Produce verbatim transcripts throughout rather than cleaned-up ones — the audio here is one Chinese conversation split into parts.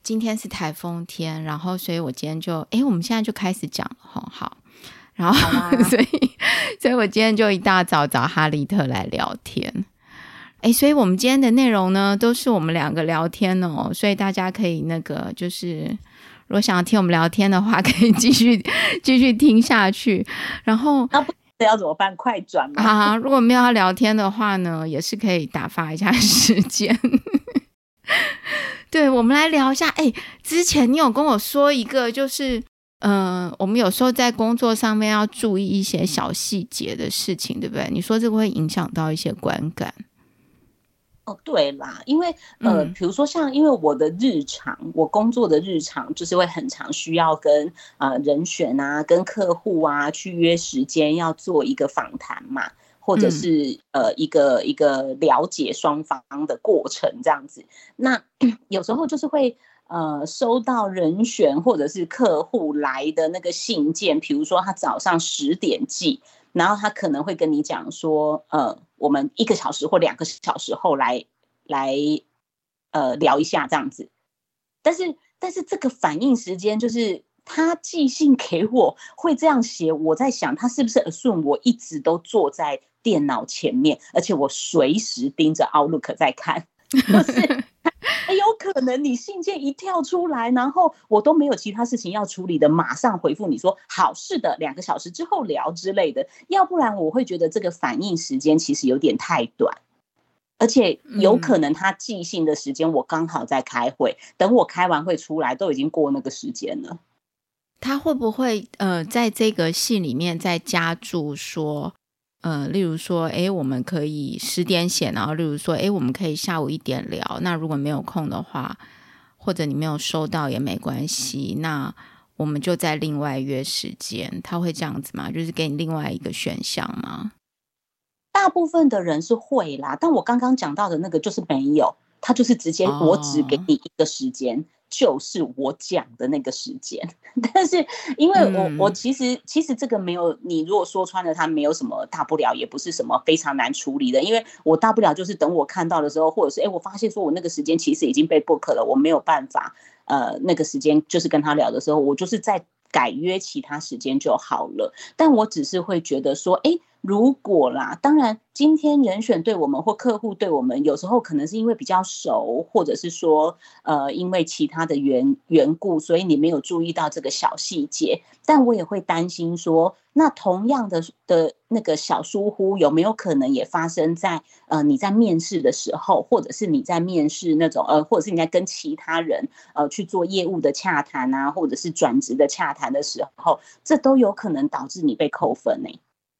今天是台风天，然后所以我今天就哎，我们现在就开始讲了齁，好，然后、啊、所以所以我今天就一大早找哈利特来聊天。哎，所以我们今天的内容呢都是我们两个聊天哦，所以大家可以那个就是如果想要听我们聊天的话，可以继续继续听下去。然后那不知要怎么办？快转吗？ 啊，如果没有要聊天的话呢，也是可以打发一下时间。对，我们来聊一下。哎，之前你有跟我说一个，就是呃，我们有时候在工作上面要注意一些小细节的事情，对不对？你说这个会影响到一些观感。 哦，对啦，因为呃，比如说像因为我的日常，我工作的日常就是会很常需要跟呃人选啊、跟客户啊去约时间，要做一个访谈嘛，或者是呃一个一个了解双方的过程这样子。那有时候就是会呃收到人选或者是客户来的那个信件，比如说他早上十点寄。然后他可能会跟你讲说，呃，我们一个小时或两个小时后来来呃聊一下这样子。但是但是这个反应时间就是他寄信给我会这样写，我在想他是不是 assume 我一直都坐在电脑前面，而且我随时盯着 Outlook 在看，就是有可能你信件一跳出来，然后我都没有其他事情要处理的，马上回复你说好，是的，两个小时之后聊之类的，要不然我会觉得这个反应时间其实有点太短，而且有可能他寄信的时间我刚好在开会，嗯、等我开完会出来都已经过那个时间了。 他会不会呃在这个信里面再加注说？呃，例如说，哎，我们可以十点写，然后例如说，哎，我们可以下午一点聊。那如果没有空的话，或者你没有收到也没关系，那我们就再另外约时间。他会这样子吗？就是给你另外一个选项吗？ 大部分的人是会啦，但我刚刚讲到的那个就是没有，他就是直接我只给你一个时间。哦，就是我讲的那个时间，但是因为我、嗯、我其实其实这个没有，你如果说穿了，它没有什么大不了，也不是什么非常难处理的，因为我大不了就是等我看到的时候，或者是哎我发现说我那个时间其实已经被 book 了，我没有办法呃那个时间就是跟他聊的时候，我就是在改约其他时间就好了。但我只是会觉得说，哎。如果啦，当然今天人选对我们或客户对我们，有时候可能是因为比较熟，或者是说呃因为其他的缘缘故，所以你没有注意到这个小细节。但我也会担心说，那同样的的那个小疏忽有没有可能也发生在呃你在面试的时候，或者是你在面试那种呃，或者是你在跟其他人呃去做业务的洽谈啊，或者是转职的洽谈的时候，这都有可能导致你被扣分呢、欸。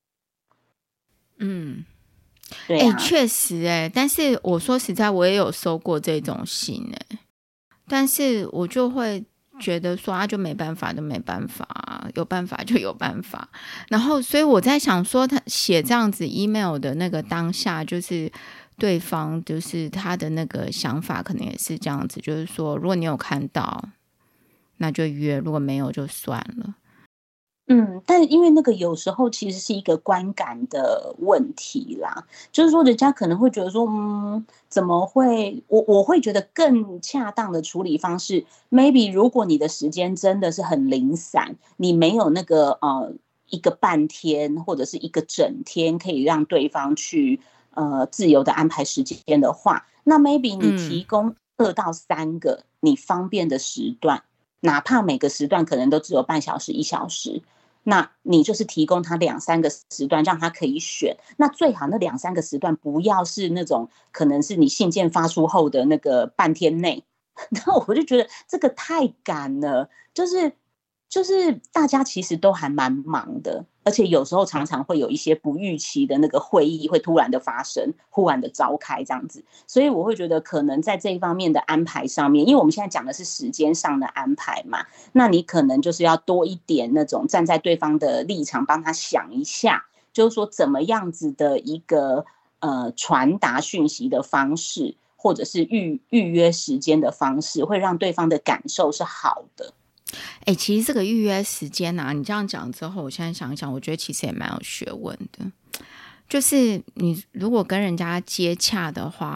嗯， 对啊， 确实哎，但是我说实在，我也有收过这种信哎，但是我就会觉得说啊，就没办法就没办法，有办法就有办法。然后，所以我在想说，他写这样子 email 的那个当下，就是对方就是他的那个想法，可能也是这样子，就是说，如果你有看到，那就约；如果没有，就算了。 嗯，但因为那个有时候其实是一个观感的问题啦，就是说人家可能会觉得说，嗯，怎么会？我我会觉得更恰当的处理方式 ，maybe 如果你的时间真的是很零散，你没有那个呃一个半天或者是一个整天可以让对方去呃自由的安排时间的话，那 maybe 你提供二到三个你方便的时段，嗯、哪怕每个时段可能都只有半小时、一小时。那你就是提供他两三个时段，让他可以选。那最好那两三个时段不要是那种可能是你信件发出后的那个半天内。那我就觉得这个太赶了，就是就是大家其实都还蛮忙的，而且有时候常常会有一些不预期的那个会议会突然的发生，忽然的召开这样子。所以我会觉得可能在这一方面的安排上面，因为我们现在讲的是时间上的安排嘛，那你可能就是要多一点那种站在对方的立场帮他想一下，就是说怎么样子的一个呃传达讯息的方式，或者是预预约时间的方式，会让对方的感受是好的。 哎、欸，其实这个预约时间啊，你这样讲之后，我现在想一想，我觉得其实也蛮有学问的。就是你如果跟人家接洽的话，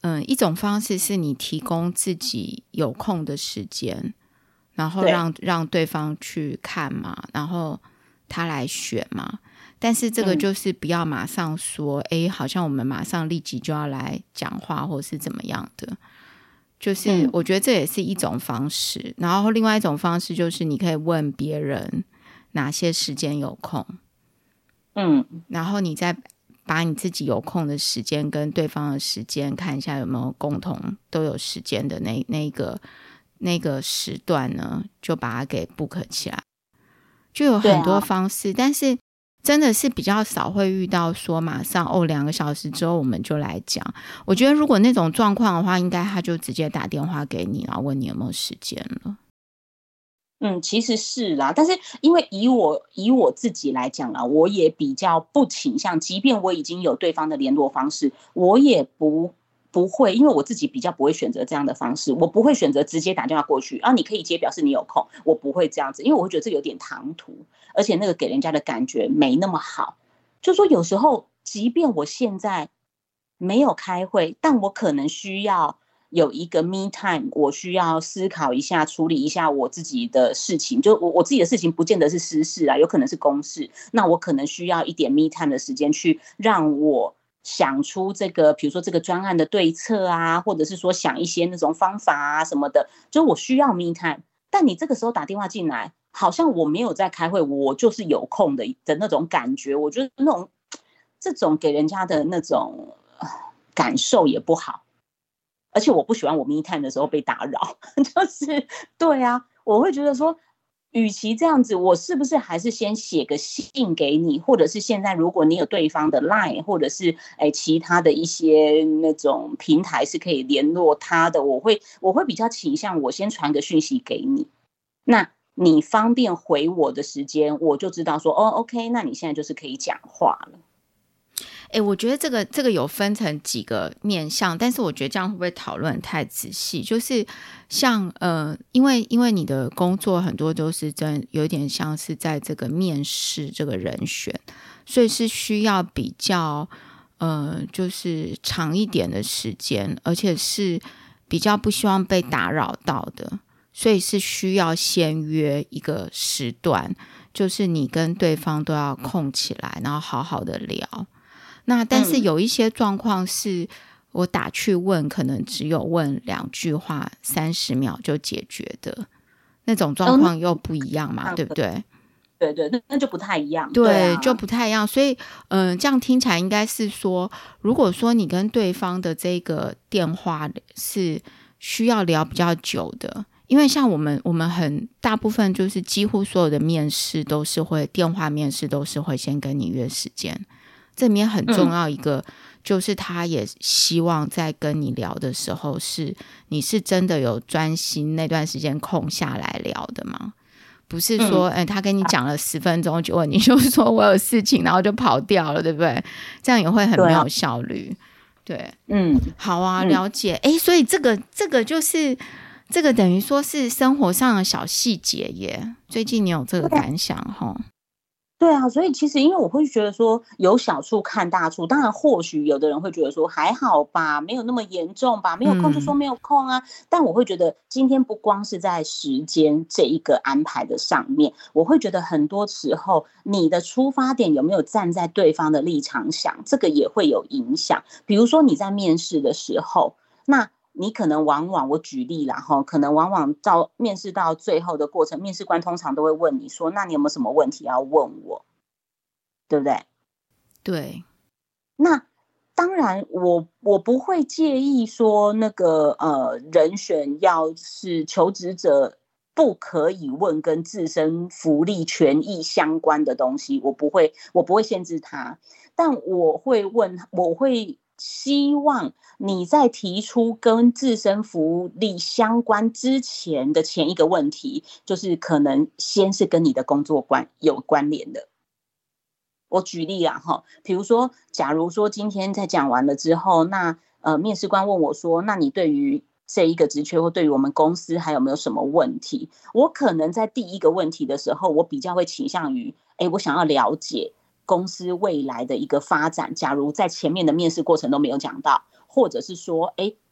嗯，一种方式是你提供自己有空的时间，然后让让对方去看嘛，然后他来选嘛。但是这个就是不要马上说，哎、嗯，好像我们马上立即就要来讲话，或是怎么样的。就是我觉得这也是一种方式。嗯、然后另外一种方式就是你可以问别人哪些时间有空，嗯，然后你再把你自己有空的时间跟对方的时间看一下有没有共同都有时间的那那个那个时段呢，就把它给 book 起来。就有很多方式、啊、但是真的是比较少会遇到说马上哦两个小时之后我们就来讲。我觉得如果那种状况的话，应该他就直接打电话给你，然后问你有没有时间了。 嗯，其实是啦，但是因为以我以我自己来讲啦，我也比较不倾向，即便我已经有对方的联络方式，我也不不会，因为我自己比较不会选择这样的方式，我不会选择直接打电话过去啊，你可以接表示你有空，我不会这样子，因为我会觉得这有点唐突，而且那个给人家的感觉没那么好。就说有时候，即便我现在没有开会，但我可能需要有一个 me time， 我需要思考一下，处理一下我自己的事情。就 我, 我自己的事情不见得是私事啊，有可能是公事。那我可能需要一点 me time 的时间，去让我想出这个，比如说这个专案的对策啊，或者是说想一些那种方法啊什么的。就我需要 me time， 但你这个时候打电话进来，好像我没有在开会，我就是有空的的那种感觉。我觉得那种这种给人家的那种感受也不好。而且我不喜欢我 me time 的时候被打扰，就是对啊，我会觉得说，与其这样子，我是不是还是先写个信给你，或者是现在如果你有对方的 line， 或者是哎其他的一些那种平台是可以联络他的，我会我会比较倾向我先传个讯息给你，那你方便回我的时间，我就知道说哦 OK， 那你现在就是可以讲话了。 欸，我觉得这个这个有分成几个面向，但是我觉得这样会不会讨论太仔细？就是像呃，因为因为你的工作很多都是真有点像是在这个面试这个人选，所以是需要比较呃，就是长一点的时间，而且是比较不希望被打扰到的，所以是需要先约一个时段，就是你跟对方都要空起来，然后好好的聊。那但是有一些状况是我打去问，可能只有问两句话三十秒就解决的那种状况又不一样嘛、嗯、对不对？ 对对，那就不太一样。 对, 对、啊、 就不太一样。所以嗯、呃，这样听起来应该是说，如果说你跟对方的这个电话是需要聊比较久的，因为像我们我们很大部分就是几乎所有的面试都是会电话面试，都是会先跟你约时间。这里面很重要一个、嗯、就是他也希望在跟你聊的时候是你是真的有专心那段时间空下来聊的吗？不是说、嗯欸、他跟你讲了十分钟结果你就说我有事情然后就跑掉了，对不对？这样也会很没有效率。 对, 对，嗯，好啊，了解。哎，所以这个这个就是这个等于说是生活上的小细节耶。最近你有这个感想齁？ 对啊，所以其实因为我会觉得说有小处看大处，当然或许有的人会觉得说还好吧，没有那么严重吧，没有空就说没有空啊、嗯、但我会觉得今天不光是在时间这一个安排的上面，我会觉得很多时候你的出发点有没有站在对方的立场想，这个也会有影响。比如说你在面试的时候，那你可能往往我举例啦，可能往往到面试到最后的过程，面试官通常都会问你说，那你有没有什么问题要问我，对不对？ 对。 那当然我我不会介意说那个呃人选要是求职者不可以问跟自身福利权益相关的东西，我不会我不会限制他，但我会问我会希望你在提出跟自身福利相关之前的前一个问题，就是可能先是跟你的工作关有关联的。我举例啊，比如说假如说今天在讲完了之后，那呃面试官问我说，那你对于这一个职缺或对于我们公司还有没有什么问题，我可能在第一个问题的时候，我比较会倾向于哎，我想要了解公司未来的一个发展，假如在前面的面试过程都没有讲到，或者是说哎，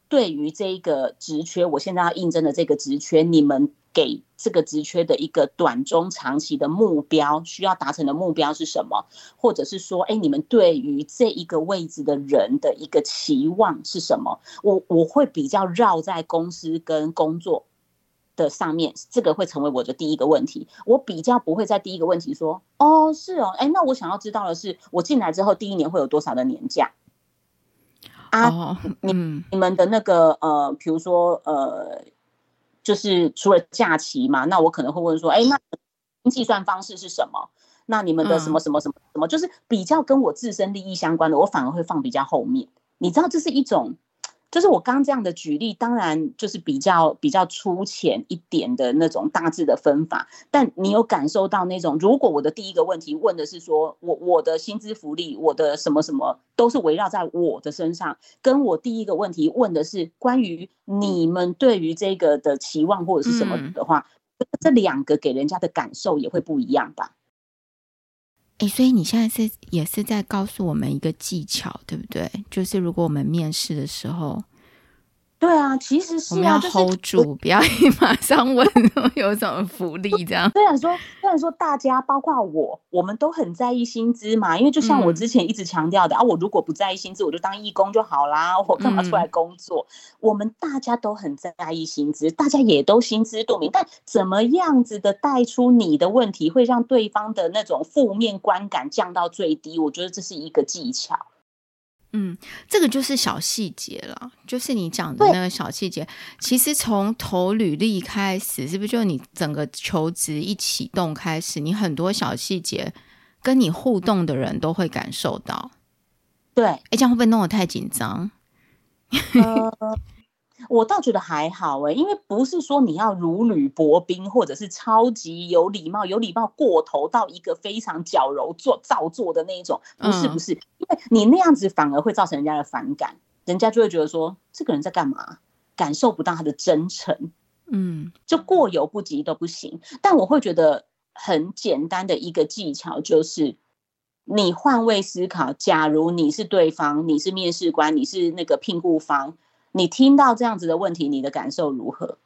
对于这一个职缺，我现在要应征的这个职缺，你们给这个职缺的一个短中长期的目标，需要达成的目标是什么？或者是说，哎，你们对于这一个位置的人的一个期望是什么？我我会比较绕在公司跟工作的上面，这个会成为我的第一个问题。我比较不会在第一个问题说，哦，是哦，哎，那我想要知道的是，我进来之后第一年会有多少的年假？啊， 哦， 你嗯你们的那个呃，比如说呃，就是除了假期嘛，那我可能会问说，哎，那计算方式是什么？那你们的什么嗯， 什么什么什么，就是比较跟我自身利益相关的，我反而会放比较后面。你知道，这是一种，就是我刚这样的举例，当然就是比较比较粗浅一点的那种大致的分法，但你有感受到那种，如果我的第一个问题问的是说我我的薪资福利，我的什么什么都是围绕在我的身上，跟我第一个问题问的是关于你们对于这个的期望或者是什么嗯， 的话，这两个给人家的感受也会不一样吧？ 哎，所以你现在是也是在告诉我们一个技巧，对不对？就是如果我们面试的时候， 对啊，其实我们要是啊，就是 hold 住，不要马上问有什么福利这样。 虽然说，虽然说大家包括我，我们都很在意薪资嘛，因为就像我嗯之前一直强调的啊，我如果不在意薪资，我就当义工就好啦，我干嘛出来嗯工作？我们大家都很在意薪资，大家也都心知肚明，但怎么样子的带出你的问题，会让对方的那种负面观感降到最低？我觉得这是一个技巧。 嗯，这个就是小细节了，就是你讲的对那个小细节。其实从投履历开始，是不是就你整个求职一启动开始，你很多小细节跟你互动的人都会感受到。 对， 哎，这样会不会弄得太紧张？ 呃，我倒觉得还好哎、欸，因为不是说你要如履薄冰，或者是超级有礼貌，有礼貌过头到一个非常矫揉做造作的那一种，不是不嗯是，因为你那样子反而会造成人家的反感，人家就会觉得说这个人在干嘛，感受不到他的真诚， 嗯就过犹不及都不行。但我会觉得很简单的一个技巧就是。你换位思考，假如你是对方，你是面试官，你是那个聘雇方，你听到这样子的问题，你的感受如何？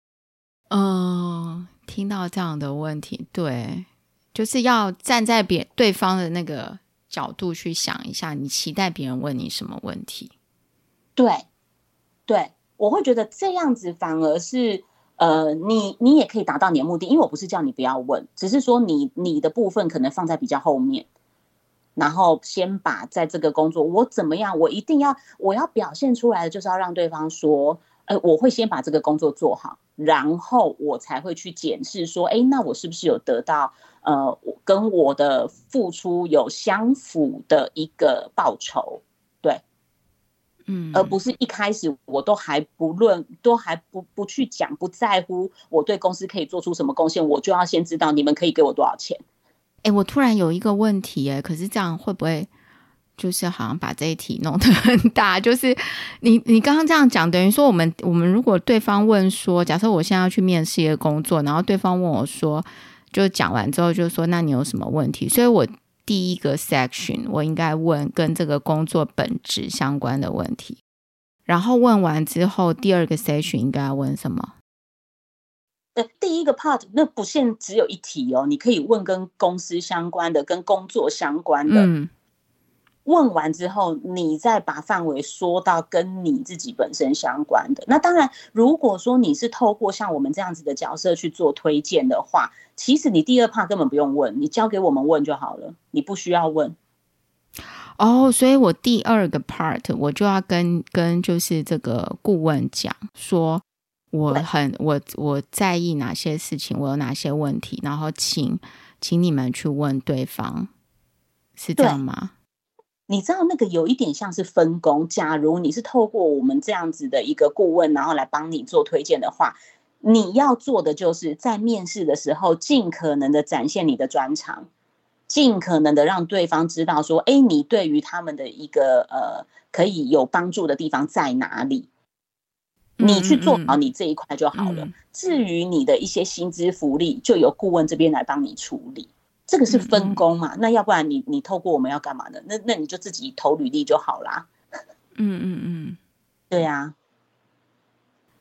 嗯，听到这样的问题，对，就是要站在别对方的那个角度去想一下，你期待别人问你什么问题？ 对，对，我会觉得这样子反而是，呃，你你也可以达到你的目的，因为我不是叫你不要问，只是说你你的部分可能放在比较后面，然后先把在这个工作我怎么样，我一定要我要表现出来的就是要让对方说，呃，我会先把这个工作做好，然后我才会去检视说，哎，那我是不是有得到呃跟我的付出有相符的一个报酬？对。而嗯， 不是一开始我都还不论，都还不不去讲，不在乎我对公司可以做出什么贡献，我就要先知道你们可以给我多少钱。 哎，我突然有一个问题，哎，可是这样会不会就是好像把这一题弄得很大？就是你你刚刚这样讲，等于说我们我们如果对方问说，假设我现在要去面试一个工作，然后对方问我说，就讲完之后就说，那你有什么问题？所以我第一个 section 我应该问跟这个工作本质相关的问题，然后问完之后，第二个 section 应该要问什么？ 呃，第一个 part 那不限只有一题哦，你可以问跟公司相关的、跟工作相关的。 嗯。 问完之后，你再把范围缩到跟你自己本身相关的。那当然，如果说你是透过像我们这样子的角色去做推荐的话，其实你第二 part 根本不用问，你交给我们问就好了，你不需要问。 哦，所以我第二个 part 我就要跟跟就是这个顾问讲说，我很我我在意哪些事情，我有哪些问题，然后请请你们去问对方，是这样吗？ 你知道那个有一点像是分工，假如你是透过我们这样子的一个顾问，然后来帮你做推荐的话，你要做的就是在面试的时候尽可能的展现你的专长，尽可能的让对方知道说，哎，你对于他们的一个呃可以有帮助的地方在哪里，你去做好你这一块就好了。 嗯至于你的一些薪资福利，就由顾问这边来帮你处理。这个是分工嘛？那要不然你你透过我们要干嘛呢？那那你就自己投履历就好啦。 嗯嗯嗯， 对呀、啊，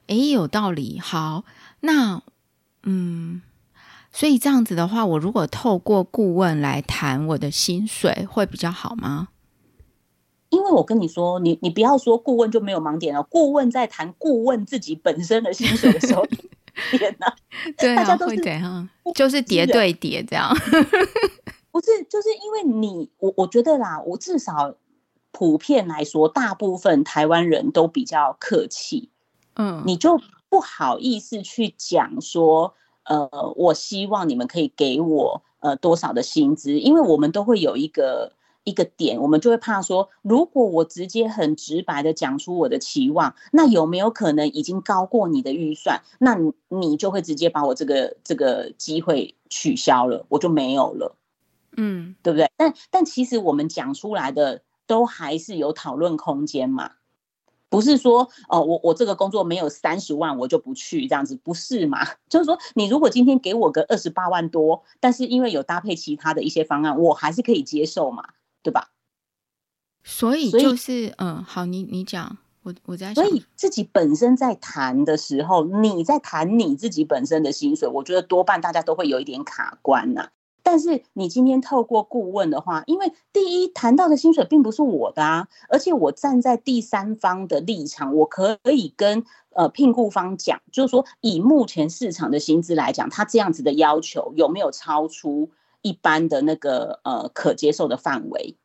诶，有道理。好，那嗯，所以这样子的话，我如果透过顾问来谈我的薪水会比较好吗？ 因为我跟你说，你你不要说顾问就没有盲点了，顾问在谈顾问自己本身的薪水的时候，天哪， 对啊， 大家都是会怎样？就是叠对叠这样。 不是，就是因为你，我我觉得啦，我至少普遍来说，大部分台湾人都比较客气， 嗯， 你就不好意思去讲说，呃，我希望你们可以给我呃多少的薪资，因为我们都会有一个一个点，我们就会怕说，如果我直接很直白的讲出我的期望，那有没有可能已经高过你的预算？那你你就会直接把我这个这个机会取消了，我就没有了。 嗯， 对不对？但但其实我们讲出来的都还是有讨论空间嘛，不是说哦，我我这个工作没有三十万我就不去这样子，不是嘛？就是说，你如果今天给我个二十八万多，但是因为有搭配其他的一些方案，我还是可以接受嘛，对吧？ 所以就是嗯，好，你你讲，我我在想， 所以自己本身在谈的时候，你在谈你自己本身的薪水，我觉得多半大家都会有一点卡关呐、啊。但是你今天透过顾问的话，因为第一谈到的薪水并不是我的啊，而且我站在第三方的立场，我可以跟呃聘雇方讲，就是说以目前市场的薪资来讲，他这样子的要求有没有超出一般的那个呃可接受的范围？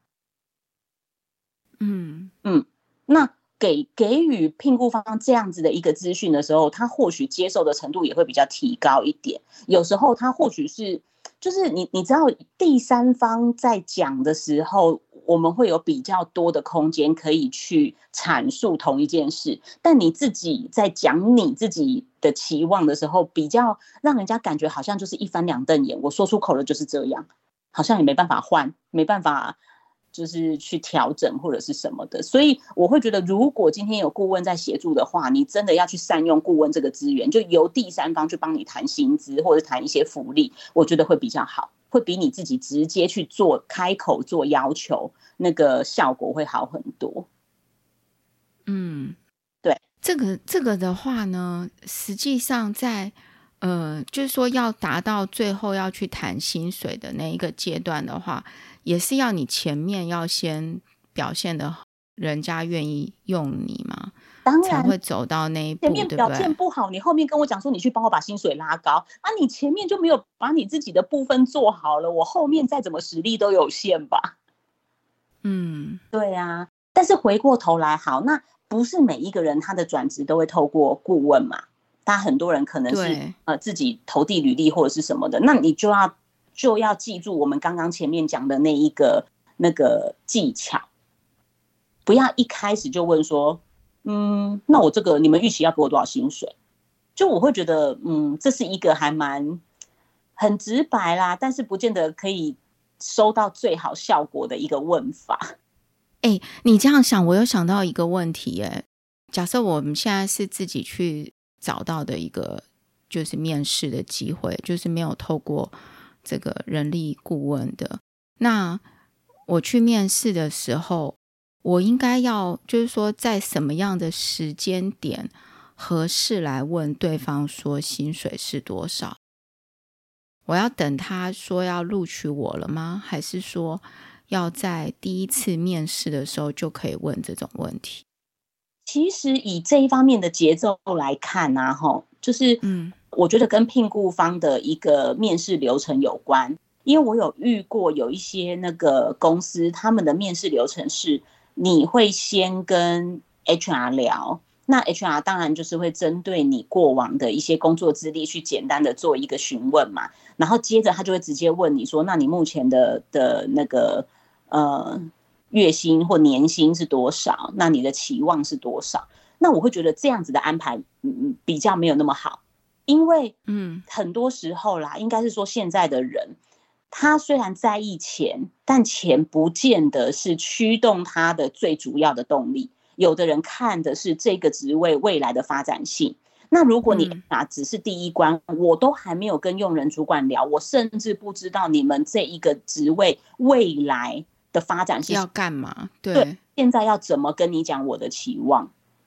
嗯嗯，那给给予聘雇方这样子的一个资讯的时候，他或许接受的程度也会比较提高一点。有时候他或许是，就是你你知道，第三方在讲的时候，我们会有比较多的空间可以去阐述同一件事，但你自己在讲你自己的期望的时候，比较让人家感觉好像就是一翻两瞪眼，我说出口了就是这样，好像也没办法换，没办法。就是去调整或者是什么的，所以我会觉得，如果今天有顾问在协助的话，你真的要去善用顾问这个资源，就由第三方去帮你谈薪资或者谈一些福利，我觉得会比较好，会比你自己直接去做开口做要求，那个效果会好很多。 嗯， 对， 这个这个的话呢，实际上在呃，就是说要达到最后要去谈薪水的那一个阶段的话，也是要你前面要先表现的人家愿意用你嘛， 当然才会走到那一步， 前面表现不好，你后面跟我讲说你去帮我把薪水拉高啊，你前面就没有把你自己的部分做好了，我后面再怎么实力都有限吧。 嗯， 对啊，但是回过头来，好，那不是每一个人他的转职都会透过顾问嘛？他很多人可能是呃自己投递履历或者是什么的，那你就要就要记住我们刚刚前面讲的那一个那个技巧，不要一开始就问说，嗯，那我这个你们预期要给我多少薪水？就我会觉得，嗯，这是一个还蛮很直白啦，但是不见得可以收到最好效果的一个问法。 哎，你这样想，我有想到一个问题，哎，假设我们现在是自己去找到的一个就是面试的机会，就是没有透过这个人力顾问的，那我去面试的时候，我应该要就是说在什么样的时间点合适来问对方说薪水是多少？我要等他说要录取我了吗？还是说要在第一次面试的时候就可以问这种问题？ 其实以这一方面的节奏来看啊，就是我觉得跟聘雇方的一个面试流程有关。因为我有遇过有一些那个公司，他们的面试流程是你会先跟 H R 聊，那 H R 当然就是会针对你过往的一些工作资历去简单的做一个询问嘛，然后接着他就会直接问你说，那你目前的的那个呃月薪或年薪是多少？那你的期望是多少？那我会觉得这样子的安排，嗯，比较没有那么好，因为嗯，很多时候啦，应该是说现在的人。他虽然在意钱，但钱不见得是驱动他的最主要的动力。有的人看的是这个职位未来的发展性。那如果你啊只是第一关，我都还没有跟用人主管聊，我甚至不知道你们这一个职位未来的发展性要干嘛？ 对, 对，现在要怎么跟你讲我的期望？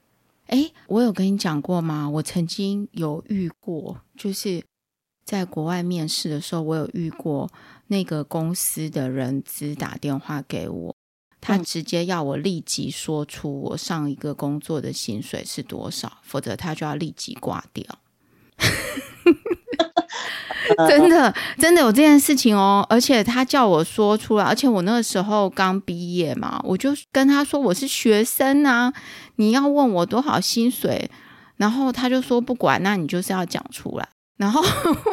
诶，我有跟你讲过吗？我曾经有遇过，就是在国外面试的时候，我有遇过那个公司的人资打电话给我，他直接要我立即说出我上一个工作的薪水是多少，否则他就要立即挂掉。真的真的有这件事情哦，而且他叫我说出来，而且我那个时候刚毕业嘛，我就跟他说我是学生啊，你要问我多少薪水，然后他就说不管，那你就是要讲出来，然后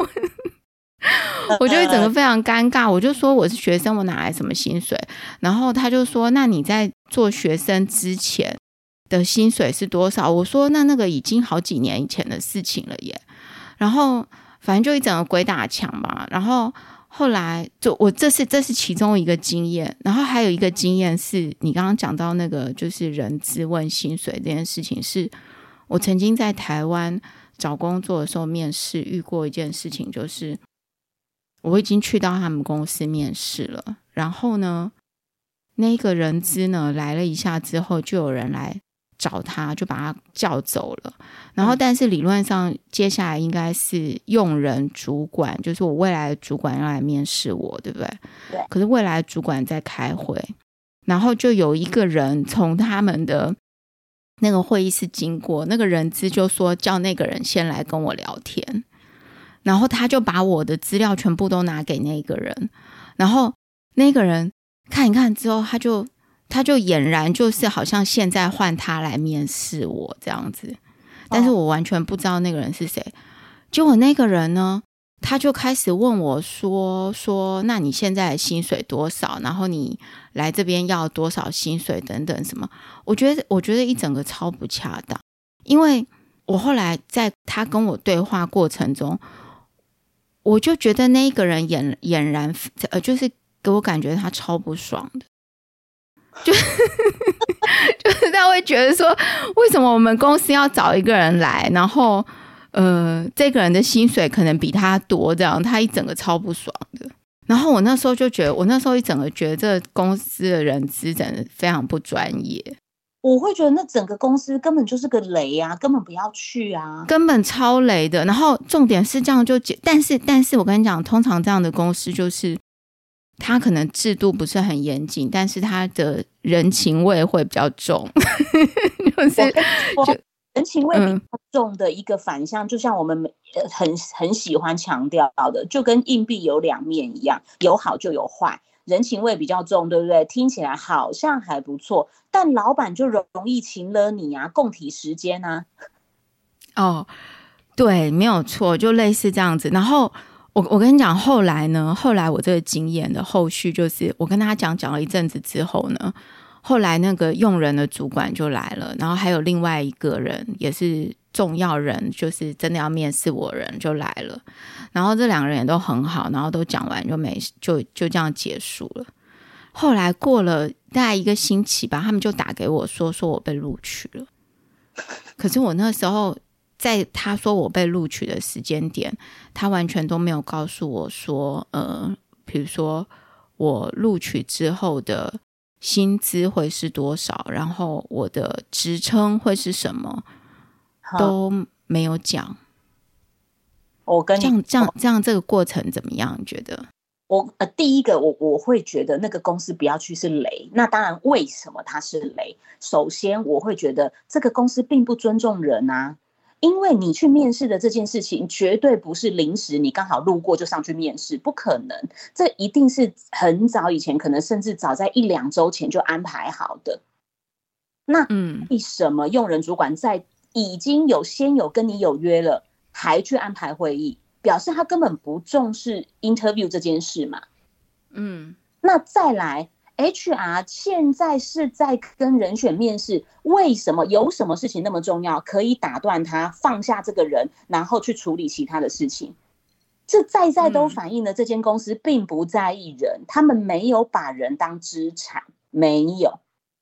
我就整个非常尴尬，我就说我是学生，我哪来什么薪水，然后他就说那你在做学生之前的薪水是多少，我说那那个已经好几年以前的事情了耶，然后反正就一整个鬼打墙嘛，然后后来就我这是这是其中一个经验，然后还有一个经验是你刚刚讲到那个就是人资问薪水这件事情，是我曾经在台湾找工作的时候面试遇过一件事情，就是我已经去到他们公司面试了，然后呢那个人资呢来了一下之后，就有人来找他，就把他叫走了，然后但是理论上接下来应该是用人主管，就是我未来的主管要来面试我，对不对？ 对。 可是未来的主管在开会，然后就有一个人从他们的那个会议室经过，那个人资就说叫那个人先来跟我聊天，然后他就把我的资料全部都拿给那个人，然后那个人看一看之后，他就他就俨然就是好像现在换他来面试我这样子，但是我完全不知道那个人是谁。结果那个人呢，他就开始问我说说那你现在的薪水多少，然后你来这边要多少薪水等等什么。我觉得我觉得一整个超不恰当，因为我后来在他跟我对话过程中，我就觉得那个人俨俨然呃，就是给我感觉他超不爽的，就就是他会觉得说为什么我们公司要找一个人来，然后呃，这个人的薪水可能比他多，这样他一整个超不爽的。然后我那时候就觉得，我那时候一整个觉得这个公司的人资真的非常不专业。 我会觉得那整个公司根本就是个雷啊，根本不要去啊， 根本超雷的。然后重点是这样就，但是但是我跟你讲，通常这样的公司就是他可能制度不是很严谨，但是他的人情味会比较重，就是就人情味比较重的一个反向，嗯、就像我们很很喜欢强调的，就跟硬币有两面一样，有好就有坏。人情味比较重，对不对？听起来好像还不错，但老板就容易请了你啊，共体时间啊。 哦，对，没有错，就类似这样子。然后我我跟你讲，后来呢，后来我这个经验的后续就是，我跟他讲讲了一阵子之后呢，后来那个用人的主管就来了，然后还有另外一个人也是重要人，就是真的要面试我人就来了，然后这两个人也都很好，然后都讲完就没就就这样结束了。后来过了大概一个星期吧，他们就打给我说说我被录取了。可是我那时候在他说我被录取的时间点，他完全都没有告诉我说呃，比如说我录取之后的薪资会是多少，然后我的职称会是什么，都没有讲。 我跟你这样这样这样这个过程怎么样？你觉得？ 我呃，第一个我我会觉得那个公司不要去是雷。那当然，为什么它是雷？首先，我会觉得这个公司并不尊重人啊，因为你去面试的这件事情绝对不是临时你刚好路过就上去面试，不可能，这一定是很早以前，可能甚至早在一两周前就安排好的。那为什么用人主管在已经有先有跟你有约了，还去安排会议？表示他根本不重视 interview 这件事嘛。嗯，那再来 H R 现在是在跟人选面试，为什么有什么事情那么重要，可以打断他，放下这个人，然后去处理其他的事情？这在在都反映了这间公司并不在意人，嗯、他们没有把人当资产，没有。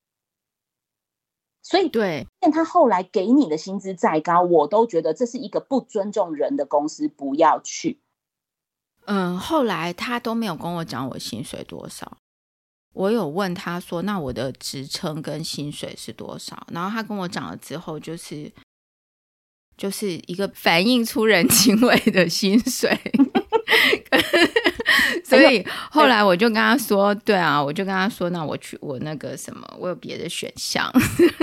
所以对，他后来给你的薪资再高，我都觉得这是一个不尊重人的公司，不要去。嗯，后来他都没有跟我讲我薪水多少， 我有问他说那我的职称跟薪水是多少，然后他跟我讲了之后就是就是一个反映出人情味的薪水所以后来我就跟他说对啊，我就跟他说那我去我那个什么我有别的选项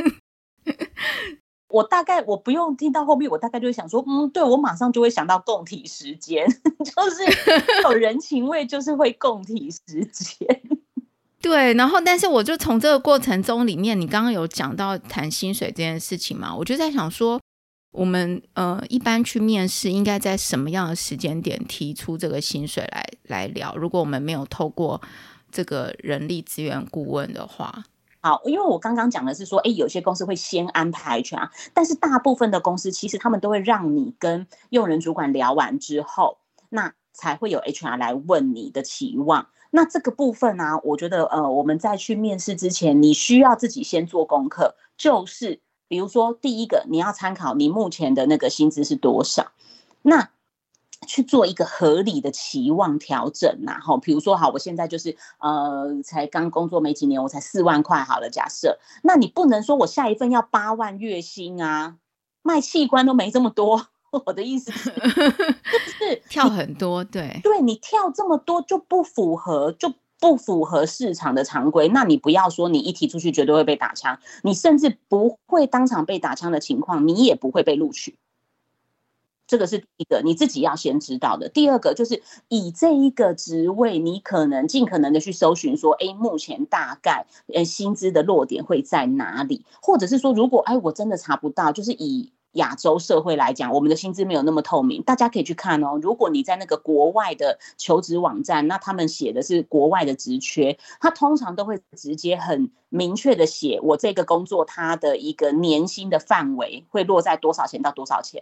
我大概我不用听到后面，我大概就会想说嗯，对，我马上就会想到共体时间就是有人情味就是会共体时间对，然后但是我就从这个过程中里面，你刚刚有讲到谈薪水这件事情嘛，我就在想说我们呃一般去面试应该在什么样的时间点提出这个薪水来来聊，如果我们没有透过这个人力资源顾问的话。 好，因为我刚刚讲的是说，哎，有些公司会先安排 H R， 但是大部分的公司其实他们都会让你跟用人主管聊完之后，那才会有 H R 来问你的期望。那这个部分啊，我觉得呃，我们在去面试之前，你需要自己先做功课，就是比如说第一个，你要参考你目前的那个薪资是多少，那去做一个合理的期望调整啦，齁，比如说好，我现在就是呃才刚工作没几年，我才四万块好了，假设，那你不能说我下一份要八万月薪啊，卖器官都没这么多，我的意思是，就是跳很多，对， 对，你跳这么多就不符合，就不符合市场的常规，那你不要说你一提出去绝对会被打枪，你甚至不会当场被打枪的情况，你也不会被录取。这个是第一个你自己要先知道的。第二个就是以这一个职位，你可能尽可能的去搜寻说，哎，目前大概呃薪资的落点会在哪里，或者是说如果哎我真的查不到，就是以亚洲社会来讲，我们的薪资没有那么透明，大家可以去看哦。如果你在那个国外的求职网站，那他们写的是国外的职缺，他通常都会直接很明确的写我这个工作它的一个年薪的范围会落在多少钱到多少钱。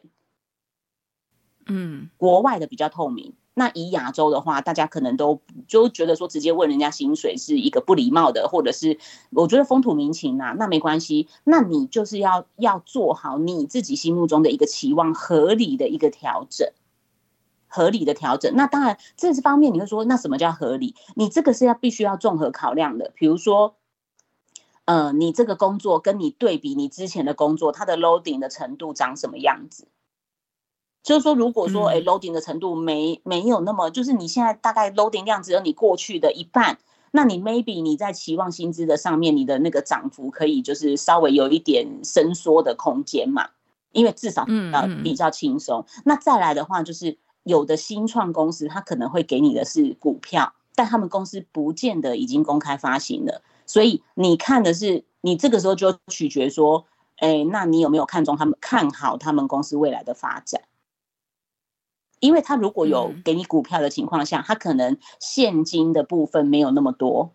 嗯，国外的比较透明，那以亚洲的话，大家可能都就觉得说直接问人家薪水是一个不礼貌的，或者是我觉得风土民情啊，那没关系，那你就是要要做好你自己心目中的一个期望，合理的一个调整，合理的调整。那当然这方面你会说，那什么叫合理？你这个是要必须要综合考量的，比如说。呃，你这个工作跟你对比你之前的工作，它的 loading 的程度长什么样子？就是说，如果说，哎 ，loading 的程度没没有那么，就是你现在大概 loading 量只有你过去的一半，那你 maybe 你在期望薪资的上面，你的那个涨幅可以就是稍微有一点伸缩的空间嘛，因为至少呃比较轻松。那再来的话，就是有的新创公司，它可能会给你的是股票，但他们公司不见得已经公开发行了，所以你看的是，你这个时候就取决说，哎，那你有没有看中他们，看好他们公司未来的发展？因为他如果有给你股票的情况下，他可能现金的部分没有那么多，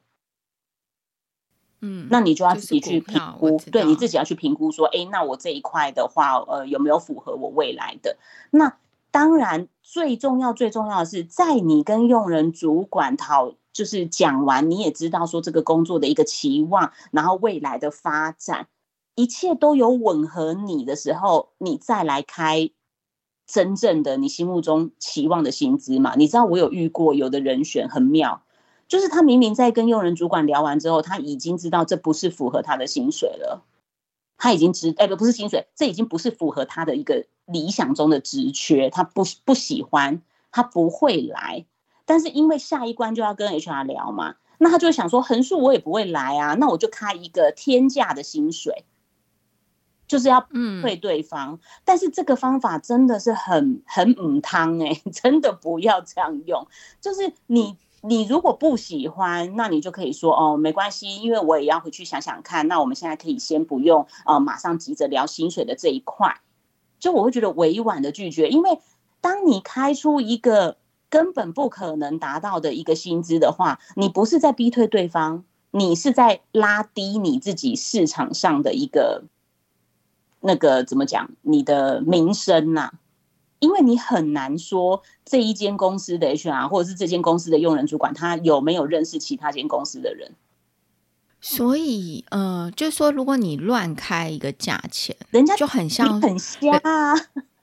嗯，那你就要自己去评估，就是、对你自己要去评估说，哎，那我这一块的话，呃，有没有符合我未来的？那当然，最重要最重要的是，在你跟用人主管讨，就是讲完，你也知道说这个工作的一个期望，然后未来的发展，一切都有吻合你的时候，你再来开。真正的你心目中期望的薪资嘛，你知道我有遇过有的人选很妙，就是他明明在跟用人主管聊完之后，他已经知道这不是符合他的薪水了，他已经知哎不是薪水，这已经不是符合他的一个理想中的职缺，他不不喜欢，他不会来，但是因为下一关就要跟 H R 聊嘛，那他就会想说横竖我也不会来啊，那我就开一个天价的薪水。就是要对对方、嗯、但是这个方法真的是很很母汤哎，真的不要这样用。就是你你如果不喜欢，那你就可以说哦没关系，因为我也要回去想想看，那我们现在可以先不用呃马上急着聊薪水的这一块。就我会觉得委婉的拒绝，因为当你开出一个根本不可能达到的一个薪资的话，你不是在逼退对方，你是在拉低你自己市场上的一个。那个怎么讲？你的名声呐、啊，因为你很难说这一间公司的 H R 或者是这间公司的用人主管，他有没有认识其他间公司的人。 所以，呃，就是说，如果你乱开一个价钱， 人家就很像很瞎啊。